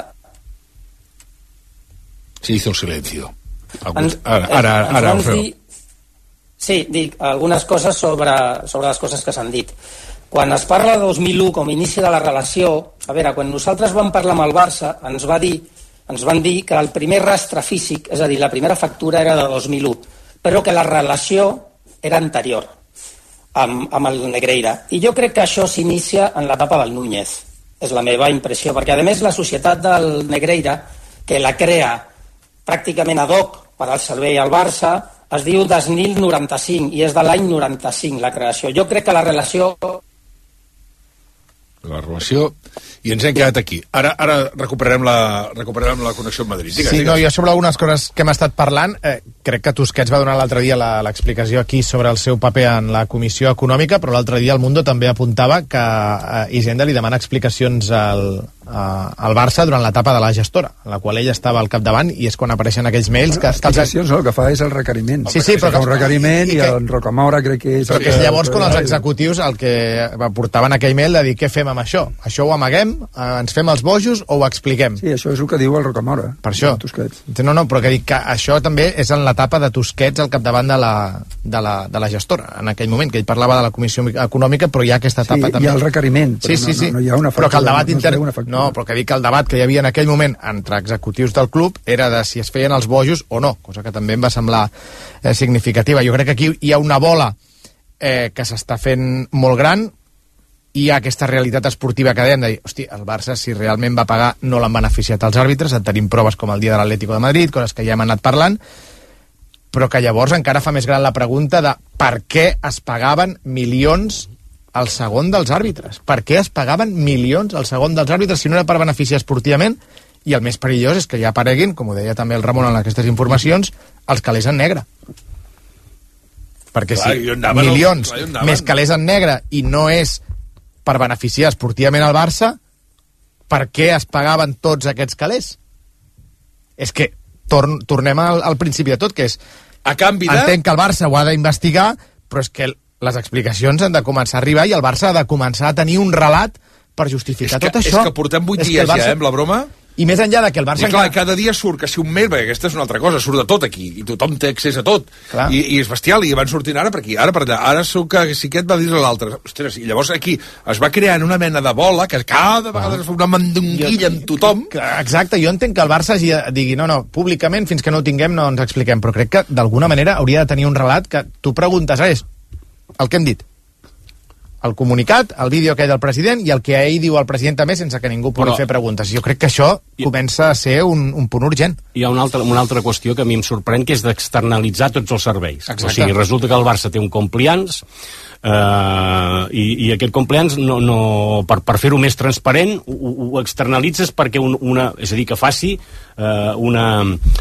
A: Se hizo un silencio. Ara, Orfeo.
L: Sí, dic algunes coses sobre les coses que s'han dit. Quan es parla de 2001 com a inici de la relació, a veure, quan nosaltres vam parlar amb el Barça, ens van dir que el primer rastre físic, és a dir, la primera factura era de 2001, però que la relació era anterior amb el Negreira. I jo crec que això s'inicia en l'etapa del Núñez. És la meva impressió, perquè a més la societat del Negreira, que la crea pràcticament ad hoc per al servei al Barça, es diu Desnil 95 i és de l'any 95 la creació. Jo crec que la relació...
A: i ens hem quedat aquí. Ara recuperarem la connexió amb Madrid. Digues.
M: No, jo sobre algunes coses que hem estat parlant, crec que Tusquets va donar l'altre dia l'explicació aquí sobre el seu paper en la Comissió Econòmica, però l'altre dia el Mundo també apuntava que Hisenda li demana explicacions al Barça durant l'etapa de la gestora, en la qual ell estava al capdavant, i és quan apareixen aquells mails que...
J: Explicacions, el que fa és el requeriment.
M: Sí, però
J: que un requeriment i el Rocamora crec que és...
M: Però que és llavors quan els executius el que portaven aquell mail de dir què fem amb això? Això ho amaguem? Ens fem els bojos o ho expliquem?
J: Sí, això és el que diu el Rocamora.
M: Per això. No, però que dic que això també és en l'etapa de Tusquets al capdavant de la gestora, en aquell moment, que ell parlava de la Comissió Econòmica, però hi ha aquesta etapa també.
J: Hi ha el requeriment,
M: però
J: no hi ha una factura.
M: Però que el debat No, però que dic que el debat que hi havia en aquell moment entre executius del club era de si es feien els bojos o no, cosa que també em va semblar significativa. Jo crec que aquí hi ha una bola que s'està fent molt gran, i hi ha aquesta realitat esportiva que dèiem de dir, hosti, el Barça, si realment va pagar, no l'han beneficiat els àrbitres, en tenim proves com el dia de l'Atlético de Madrid, coses que ja hem anat parlant, però que llavors encara fa més gran la pregunta de per què es pagaven milions al segon dels àrbitres. Per què es pagaven milions al segon dels àrbitres si no era per beneficiar esportivament? I el més perillós és que ja apareguin, com ho deia també el Ramon en aquestes informacions, els calés en negre. Perquè si milions més calés en negre i no és per beneficiar esportivament el Barça, per què es pagaven tots aquests calés? És que tornem al principi de tot, que és...
A: A canvi de...
M: Entenc que el Barça ho ha d'investigar, però és que les explicacions han de començar a arribar i el Barça ha de començar a tenir un relat per justificar tot això.
A: És que portem 8 dies ja, amb la broma...
M: I més enllà de que el Barça...
A: I clar, cada dia surt que si un mail, perquè aquesta és una altra cosa, surt de tot aquí, i tothom té accés a tot. I és bestial, i van sortint ara per aquí, ara per allà, ara surt que si aquest va dir l'altre. Ostres, i llavors aquí es va creant una mena de bola que cada vegada es fa una mandonguilla amb tothom.
M: Exacte, jo entenc que el Barça digui, no, públicament, fins que no ho tinguem no ens expliquem, però crec que d'alguna manera hauria de tenir un relat que tu preguntes, és el que hem dit. El comunicat, el vídeo aquell del president i el que ell diu al president també sense que ningú pugui fer preguntes. Jo crec que això comença a ser un punt urgent.
I: Hi ha una altra qüestió que a mi em sorprèn, que és d'externalitzar tots els serveis.
M: Exacte.
I: O sigui, resulta que el Barça té un compliance i aquest compliance per fer-ho més transparent ho externalitzes perquè és a dir, que faci una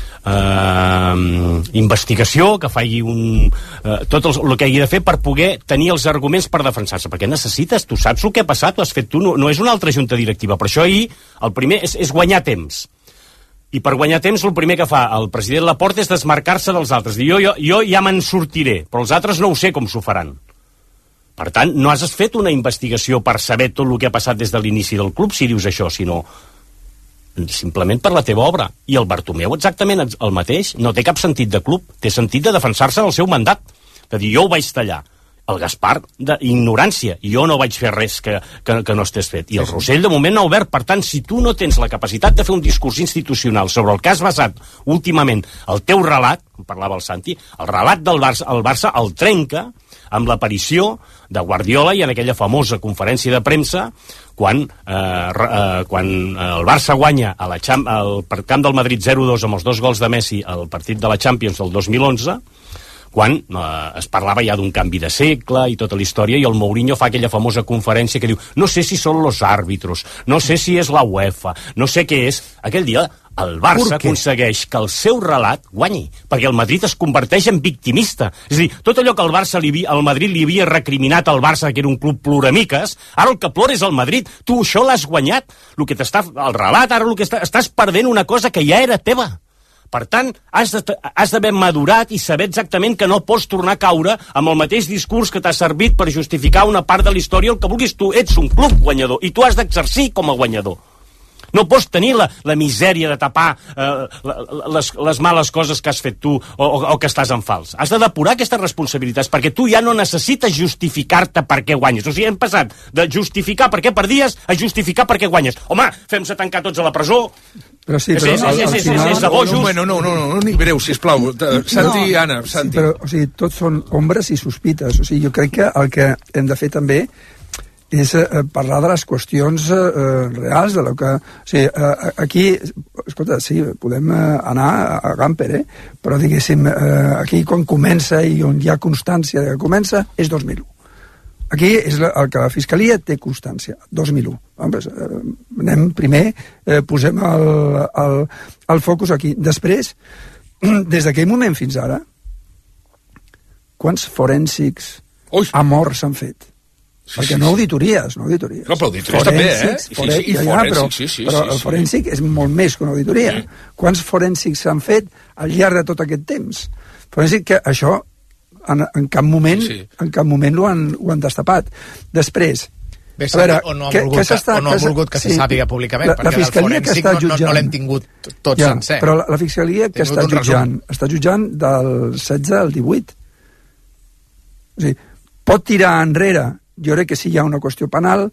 I: investigació, que faci tot el que hagi de fer per poder tenir els arguments per defensar-se, perquè necessites, tu saps el que ha passat, ho has fet tu, no és una altra junta directiva. Per això ahir el primer és guanyar temps. I per guanyar temps el primer que fa el president Laporta és desmarcar-se dels altres. Dir, jo ja me'n sortiré, però els altres no ho sé com s'ho faran. Per tant, no has fet una investigació per saber tot el que ha passat des de l'inici del club, si dius això, sinó simplement per la teva obra. I el Bartomeu exactament el mateix. No té cap sentit de club, té sentit de defensar-se del seu mandat. De dir, jo ho vaig tallar. El Gaspar, d'ignorància. Jo no vaig fer res que no estés fet. I el Rossell, de moment, no ha obert. Per tant, si tu no tens la capacitat de fer un discurs institucional sobre el que has basat últimament el teu relat, parlava el Santi, el relat del Barça, el Barça el trenca amb l'aparició de Guardiola i en aquella famosa conferència de premsa quan el Barça guanya al camp del Madrid 0-2 amb els 2 gols de Messi al partit de la Champions del 2011, quan es parlava ja d'un canvi de segle i tota la història, i el Mourinho fa aquella famosa conferència que diu, no sé si són los àrbitros, no sé si és la UEFA, no sé què és. Aquell dia el Barça aconsegueix que el seu relat guanyi, perquè el Madrid es converteix en victimista. És a dir, tot allò que el Madrid li havia recriminat al Barça, que era un club ploramiques, ara el que plora és el Madrid. Tu això l'has guanyat. El relat, ara el que estàs perdent una cosa que ja era teva. Per tant, has d'haver madurat i saber exactament que no pots tornar a caure amb el mateix discurs que t'ha servit per justificar una part de la història, el que vulguis. Tu ets un club guanyador i tu has d'exercir com a guanyador. No pots tenir la misèria de tapar les males coses que has fet tu o que estàs en fals. Has de depurar aquestes responsabilitats, perquè tu ja no necessites justificar-te per què guanyes. O sigui, hem passat de justificar per què perdies a justificar per què guanyes. Home, fem-se tancar tots a la presó.
J: Però sí, però...
A: És de bojos. No, ni breu, sisplau. Santi, Anna, Santi.
J: Però, o sigui, tots són ombres i sospites. O sigui, jo crec que el que hem de fer també és parlar de les qüestions reals, de lo que... O sigui, aquí, escolta, sí, podem anar a Gamper, però diguéssim, aquí quan comença i on hi ha constància que comença és 2001. Aquí és el que la Fiscalia té constància, 2001. Anem primer, posem el focus aquí. Després, des d'aquell moment fins ara, quants forènsics amors s'han fet? Perquè no auditories.
A: No, però auditories també,
J: Però el forènsic és molt més que una auditoria. Quants forènsics s'han fet al llarg de tot aquest temps? Forènsic que això en cap moment ho han destapat. Després,
M: Bé, a veure, o no ha volgut que se sàpiga públicament, perquè el forènsic no l'hem tingut tot sencer.
J: Però la Fiscalia que està jutjant del 16 al 18. O sigui, pot tirar enrere. Jo crec que si hi ha una qüestió penal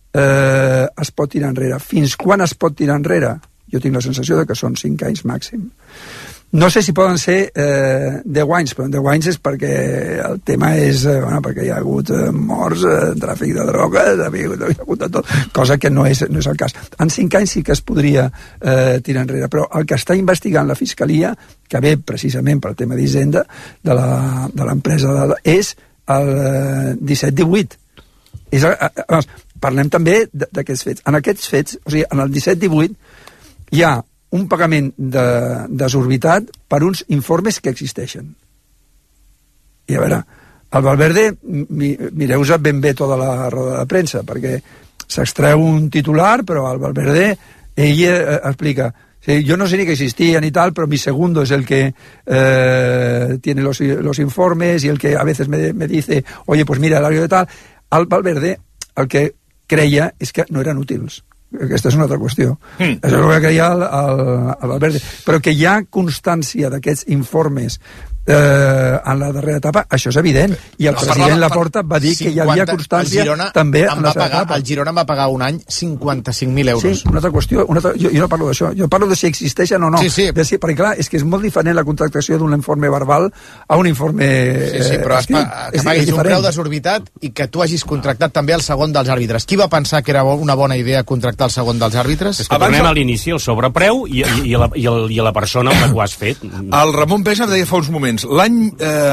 J: es pot tirar enrere. Fins quan es pot tirar enrere? Jo tinc la sensació de que són 5 anys màxim. No sé si poden ser 10 anys, però 10 anys és perquè el tema és... perquè hi ha hagut morts, tràfic de drogues, hi ha hagut de tot, cosa que no és el cas. En 5 anys sí que es podria tirar enrere, però el que està investigant la Fiscalia, que ve precisament pel tema d'Hisenda, de l'empresa, és el 17-18. Parlem també d'aquests fets. En aquests fets, o sigui, en el 17-18, hi ha un pagament desorbitat per uns informes que existeixen. I a veure, el Valverde, mireu-vos ben bé tota la roda de premsa, perquè s'extreu un titular, però el Valverde, ell explica, yo no sé ni que existían y tal, pero mi segundo es el que tiene los informes y el que a veces me dice, oye, pues mira, el horario de tal. El Valverde, el que creia és que no eren útils. Aquesta és una altra qüestió. Això és el que creia el Valverde. Però que hi ha constància d'aquests informes en la darrera etapa, això és evident. I el president Laporta va dir que hi havia constància també en la darrera etapa.
M: El Girona va pagar un any 55.000 euros.
J: Sí, una altra qüestió. Jo no parlo d'això. Jo parlo de si existeixen o no.
M: Sí.
J: Perquè, clar, és que és molt diferent la contractació d'un informe verbal a un informe
M: Sí, però que paguis un preu desorbitat i que tu hagis contractat també el segon dels àrbitres. Qui va pensar que era una bona idea contractar el segon dels àrbitres?
I: És que tornem a l'inici, el sobrepreu i la persona amb la que ho has fet.
A: El Ramon Pesa deia fa uns moments, l'any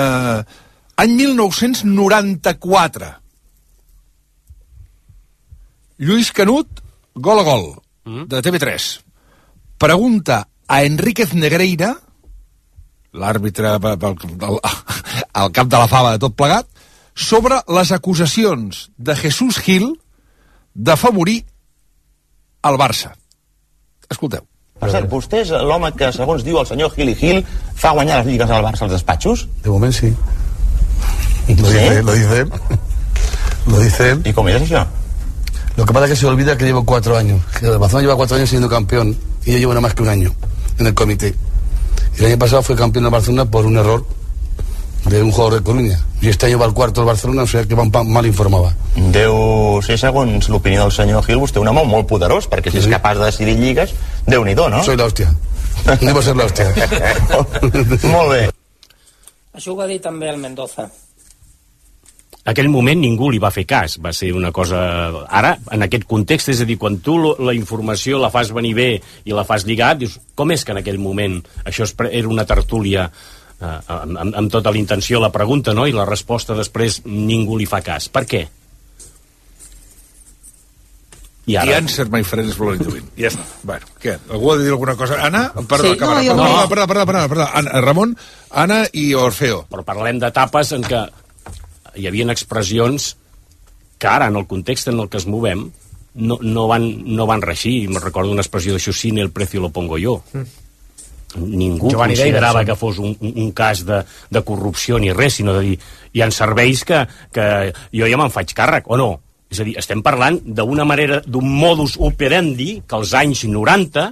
A: 1994, Lluís Canut, gol a gol, de TV3, pregunta a Enríquez Negreira, l'àrbitre al cap de la fava de tot plegat, sobre les acusacions de Jesús Gil d'afavorir el Barça. Escolteu.
B: Per cert, vostè és l'home que, segons diu el senyor Gil i Gil, fa guanyar les lligues al Barça als despatxos?
D: De moment sí. Lo dice él.
B: ¿Y cómo es eso?
D: Lo que pasa es que se olvida que llevo 4 años. Que el Barcelona lleva 4 años siendo campeón y yo llevo nada más que un año en el comité. Y el año pasado fue campeón del Barcelona por un error de un jugador de Coruña. I este any va al quarto del Barcelona, o sigui que va mal informava.
B: Deu ser, segons l'opinió del senyor Gil, vostè un home molt poderós, perquè si és capaç de decidir lligues, Déu-n'hi-do, no?
D: Soy la hòstia. Debo ser la hòstia.
B: Molt bé.
L: Això ho va dir també el Mendoza.
I: Aquell moment ningú li va fer cas, va ser una cosa... Ara, en aquest context, és a dir, quan tu la informació la fas venir bé i la fas lligar, dius, com és que en aquell moment això era una tertúlia amb tota la intenció, la pregunta, no? I la resposta després ningú li fa cas. Per què?
A: I ara... The answer, my friend, is blowing the wind. Ja està. Bueno, què? Algú ha de dir alguna cosa? Anna? Perdó, Ramon, Anna i Orfeo.
I: Però parlem d'etapes en què hi havia expressions que ara, en el context en el que es movem, no van reixir. Me'n recordo una expressió de Xucine, el precio lo pongo yo. Ningú considerava que fos un cas de corrupció ni res, sinó de dir, hi ha serveis que jo ja me'n faig càrrec, o no? És a dir, estem parlant d'una manera, d'un modus operandi que als anys 90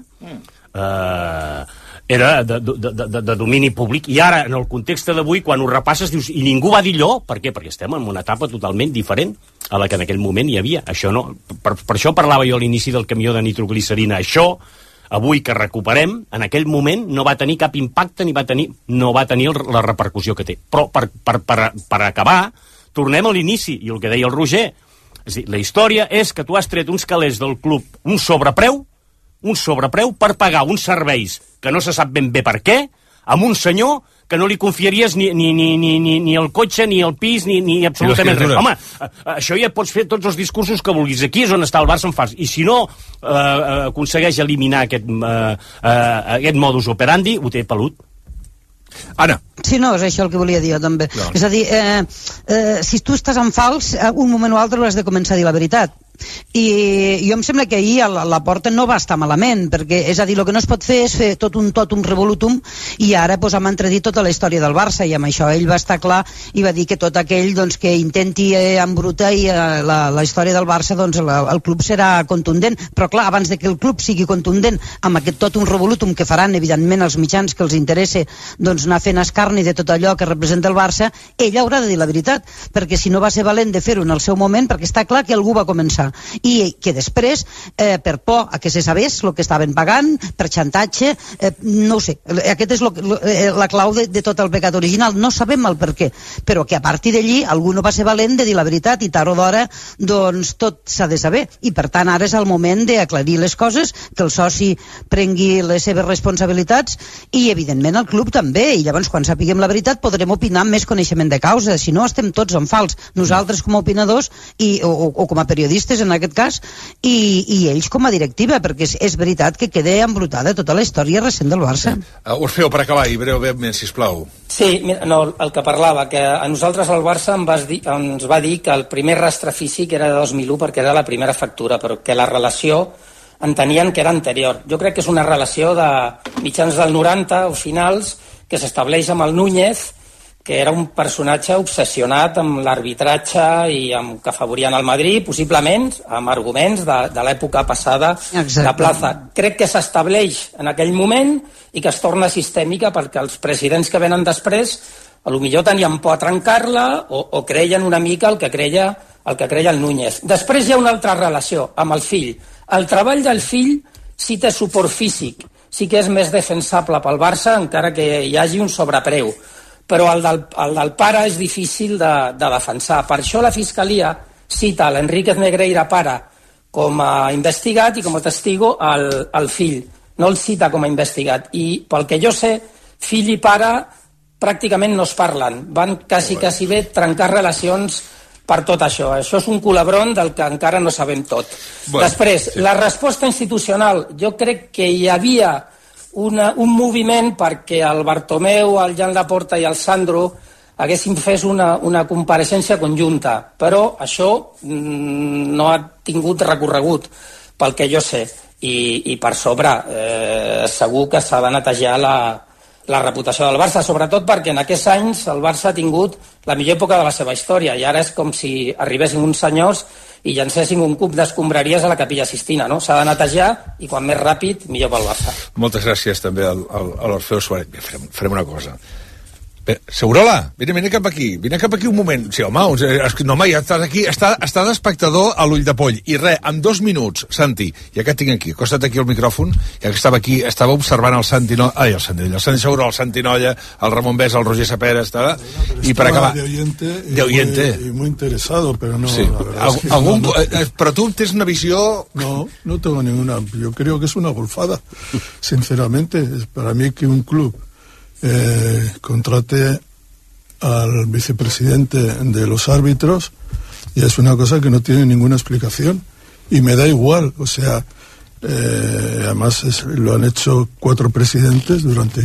I: era de domini públic, i ara, en el context d'avui, quan ho repasses, dius, i ningú va dir allò, per què? Perquè estem en una etapa totalment diferent a la que en aquell moment hi havia. Això no, per això parlava jo a l'inici del camió de nitroglicerina. Això, avui que recuperem, en aquell moment no va tenir cap impacte no va tenir la repercussió que té. Però per acabar, tornem a l'inici, i el que deia el Roger, és dir, la història és que tu has tret uns calés del club un sobrepreu per pagar uns serveis que no se sap ben bé per què, amb un senyor que no li confiaries ni el cotxe, ni el pis, ni absolutament res. Home, això ja pots fer tots els discursos que vulguis. Aquí és on està el Barça en fals. I si no aconsegueix eliminar aquest modus operandi, ho té pelut.
A: Anna.
N: Sí, no, és això el que volia dir jo també. No. És a dir, si tu estàs en fals, un moment o altre has de començar a dir la veritat. I jo em sembla que ahir la Porta no va estar malament, perquè, és a dir, el que no es pot fer és fer tot un revolutum, i ara pues, hem entredit tota la història del Barça, i amb això ell va estar clar i va dir que tot aquell doncs, que intenti embrutar i la història del Barça, doncs el club serà contundent. Però clar, abans de que el club sigui contundent amb aquest tot un revolutum que faran evidentment els mitjans que els interessa doncs, anar fent escarni de tot allò que representa el Barça, ell haurà de dir la veritat, perquè si no va ser valent de fer-ho en el seu moment, perquè està clar que algú va començar. i que després, per por a que se sabés el que estaven pagant, per xantatge, no ho sé, aquest és la clau de tot el pecat original, no sabem el per què, però que a partir d'allí algú no va ser valent de dir la veritat, i tard o d'hora doncs tot s'ha de saber, i per tant ara és el moment d'aclarir les coses, que el soci prengui les seves responsabilitats i evidentment el club també, i llavors quan sapiguem la veritat podrem opinar amb més coneixement de causa, si no estem tots en fals, nosaltres com a opinadors o com a periodistes en aquest cas, i ells com a directiva, perquè és veritat que queda embrutada tota la història recent del Barça.
A: Orfeo, per acabar, i breument, sisplau.
L: Sí, no, el que parlava, que a nosaltres el Barça ens va dir que el primer rastre físic era de 2001 perquè era la primera factura, però que la relació entenien que era anterior. Jo crec que és una relació de mitjans del 90 o finals que s'estableix amb el Núñez, que era un personatge obsessionat amb l'arbitratge i amb que afavorien el Madrid, possiblement amb arguments de l'època passada de Plaza. Crec que s'estableix en aquell moment i que es torna sistèmica perquè els presidents que venen després potser tenien por a trencar-la o creien una mica el que creia el Núñez. Després hi ha una altra relació amb el fill. El treball del fill sí té suport físic, sí que és més defensable pel Barça, encara que hi hagi un sobrepreu. Però el del pare és difícil de defensar. Per això la Fiscalia cita l'Enríquez Negreira pare com a investigat i com a testigo el fill. No el cita com a investigat. I pel que jo sé, fill i pare pràcticament no es parlen. Van quasi bé trencar relacions per tot això. Això és un culebron del que encara no sabem tot. Després, la resposta institucional. Jo crec que hi havia un moviment perquè el Bartomeu, el Jan Laporta i el Sandro haguessin fet una compareixença conjunta, però això no ha tingut recorregut, pel que jo sé, i per sobre segur que s'ha de netejar la reputació del Barça, sobretot perquè en aquests anys el Barça ha tingut la millor època de la seva història, i ara és com si arribessin uns senyors i llancessin un cub d'escombraries a la Capella Sistina, no? S'ha de netejar i quan més ràpid, millor pel Barça.
A: Moltes gràcies també a l'Orfeo Suárez. Farem una cosa. Segurola, vine cap aquí un moment. Sí, home, ja estàs aquí, està d'espectador a l'Ull de Poll, i res, en 2 minuts, Santi, ja que et tinc aquí, acosta't aquí al micròfon, ja que estava observant el Santi Segurola, el Santi Nolla, el Ramon Besa, el Roger Sapera, i per acabar
E: de oyente y muy interesado, pero no,
A: sí.
E: La verdad es que
A: pero tú tienes una visión.
E: No tengo ninguna, yo creo que es una golfada, sinceramente. Es para mí que un club contrate al vicepresidente de los árbitros, y es una cosa que no tiene ninguna explicación, y me da igual, o sea, además lo han hecho 4 presidentes durante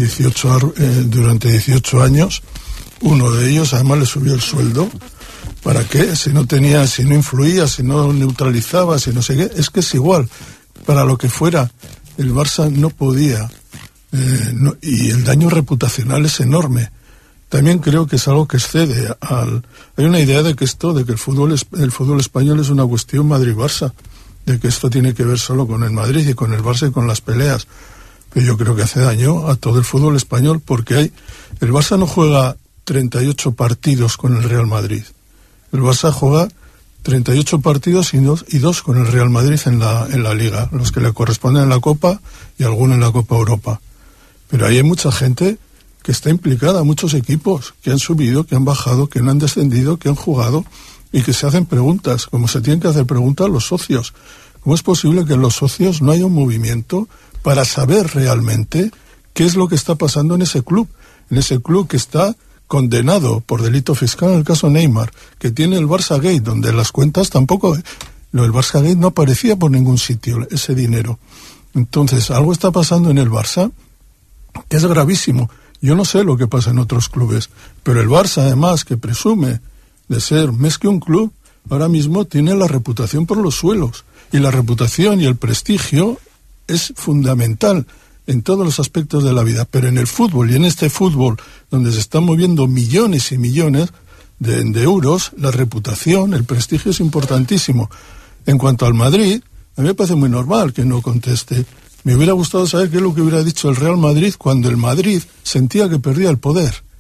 E: 18 años, uno de ellos además le subió el sueldo. ¿Para qué? Si no influía, si no neutralizaba, si no sé qué, es que es igual, para lo que fuera, el Barça no podía. Y el daño reputacional es enorme. También creo que es algo que excede hay una idea de que el fútbol español es una cuestión Madrid-Barça, de que esto tiene que ver solo con el Madrid y con el Barça y con las peleas, pero yo creo que hace daño a todo el fútbol español, porque el Barça no juega 38 partidos con el Real Madrid, el Barça juega 38 partidos y dos con el Real Madrid en la Liga, los que le corresponden en la Copa y alguno en la Copa Europa. Pero ahí hay mucha gente que está implicada, muchos equipos que han subido, que han bajado, que no han descendido, que han jugado, y que se hacen preguntas, como se tienen que hacer preguntas los socios. ¿Cómo es posible que en los socios no haya un movimiento para saber realmente qué es lo que está pasando en ese club que está condenado por delito fiscal, en el caso Neymar, que tiene el Barça Gate, donde las cuentas tampoco, el Barça Gate no aparecía por ningún sitio, ese dinero. Entonces, algo está pasando en el Barça que es gravísimo. Yo no sé lo que pasa en otros clubes, pero el Barça, además, que presume de ser más que un club, ahora mismo tiene la reputación por los suelos, y la reputación y el prestigio es fundamental en todos los aspectos de la vida, pero en el fútbol, y en este fútbol donde se están moviendo millones y millones de euros, la reputación, el prestigio es importantísimo. En cuanto al Madrid, a mí me parece muy normal que no conteste. Me hubiera gustado saber qué es lo que hubiera dicho el Real Madrid cuando el Madrid sentía que perdía el poder.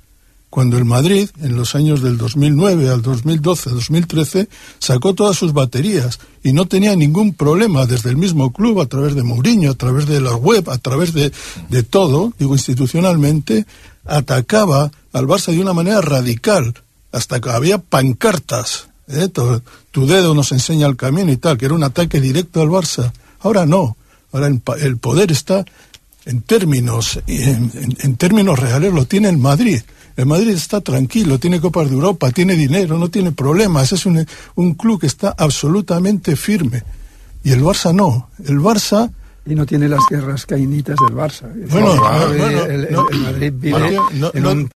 E: cuando el Madrid, en los años del 2009 al 2012, 2013, sacó todas sus baterías y no tenía ningún problema desde el mismo club, a través de Mourinho, a través de la web, a través de todo, digo, institucionalmente, atacaba al Barça de una manera radical, hasta que había pancartas, tu dedo nos enseña el camino y tal, que era un ataque directo al Barça. Ahora no, ahora el poder está en términos reales, lo tiene el Madrid. El Madrid está tranquilo, tiene Copas de Europa, tiene dinero, no tiene problemas, es un club que está absolutamente firme. Y el Barça no, el Barça...
J: Y no tiene las guerras caínitas del Barça.
E: Bueno,
J: el Madrid vive en un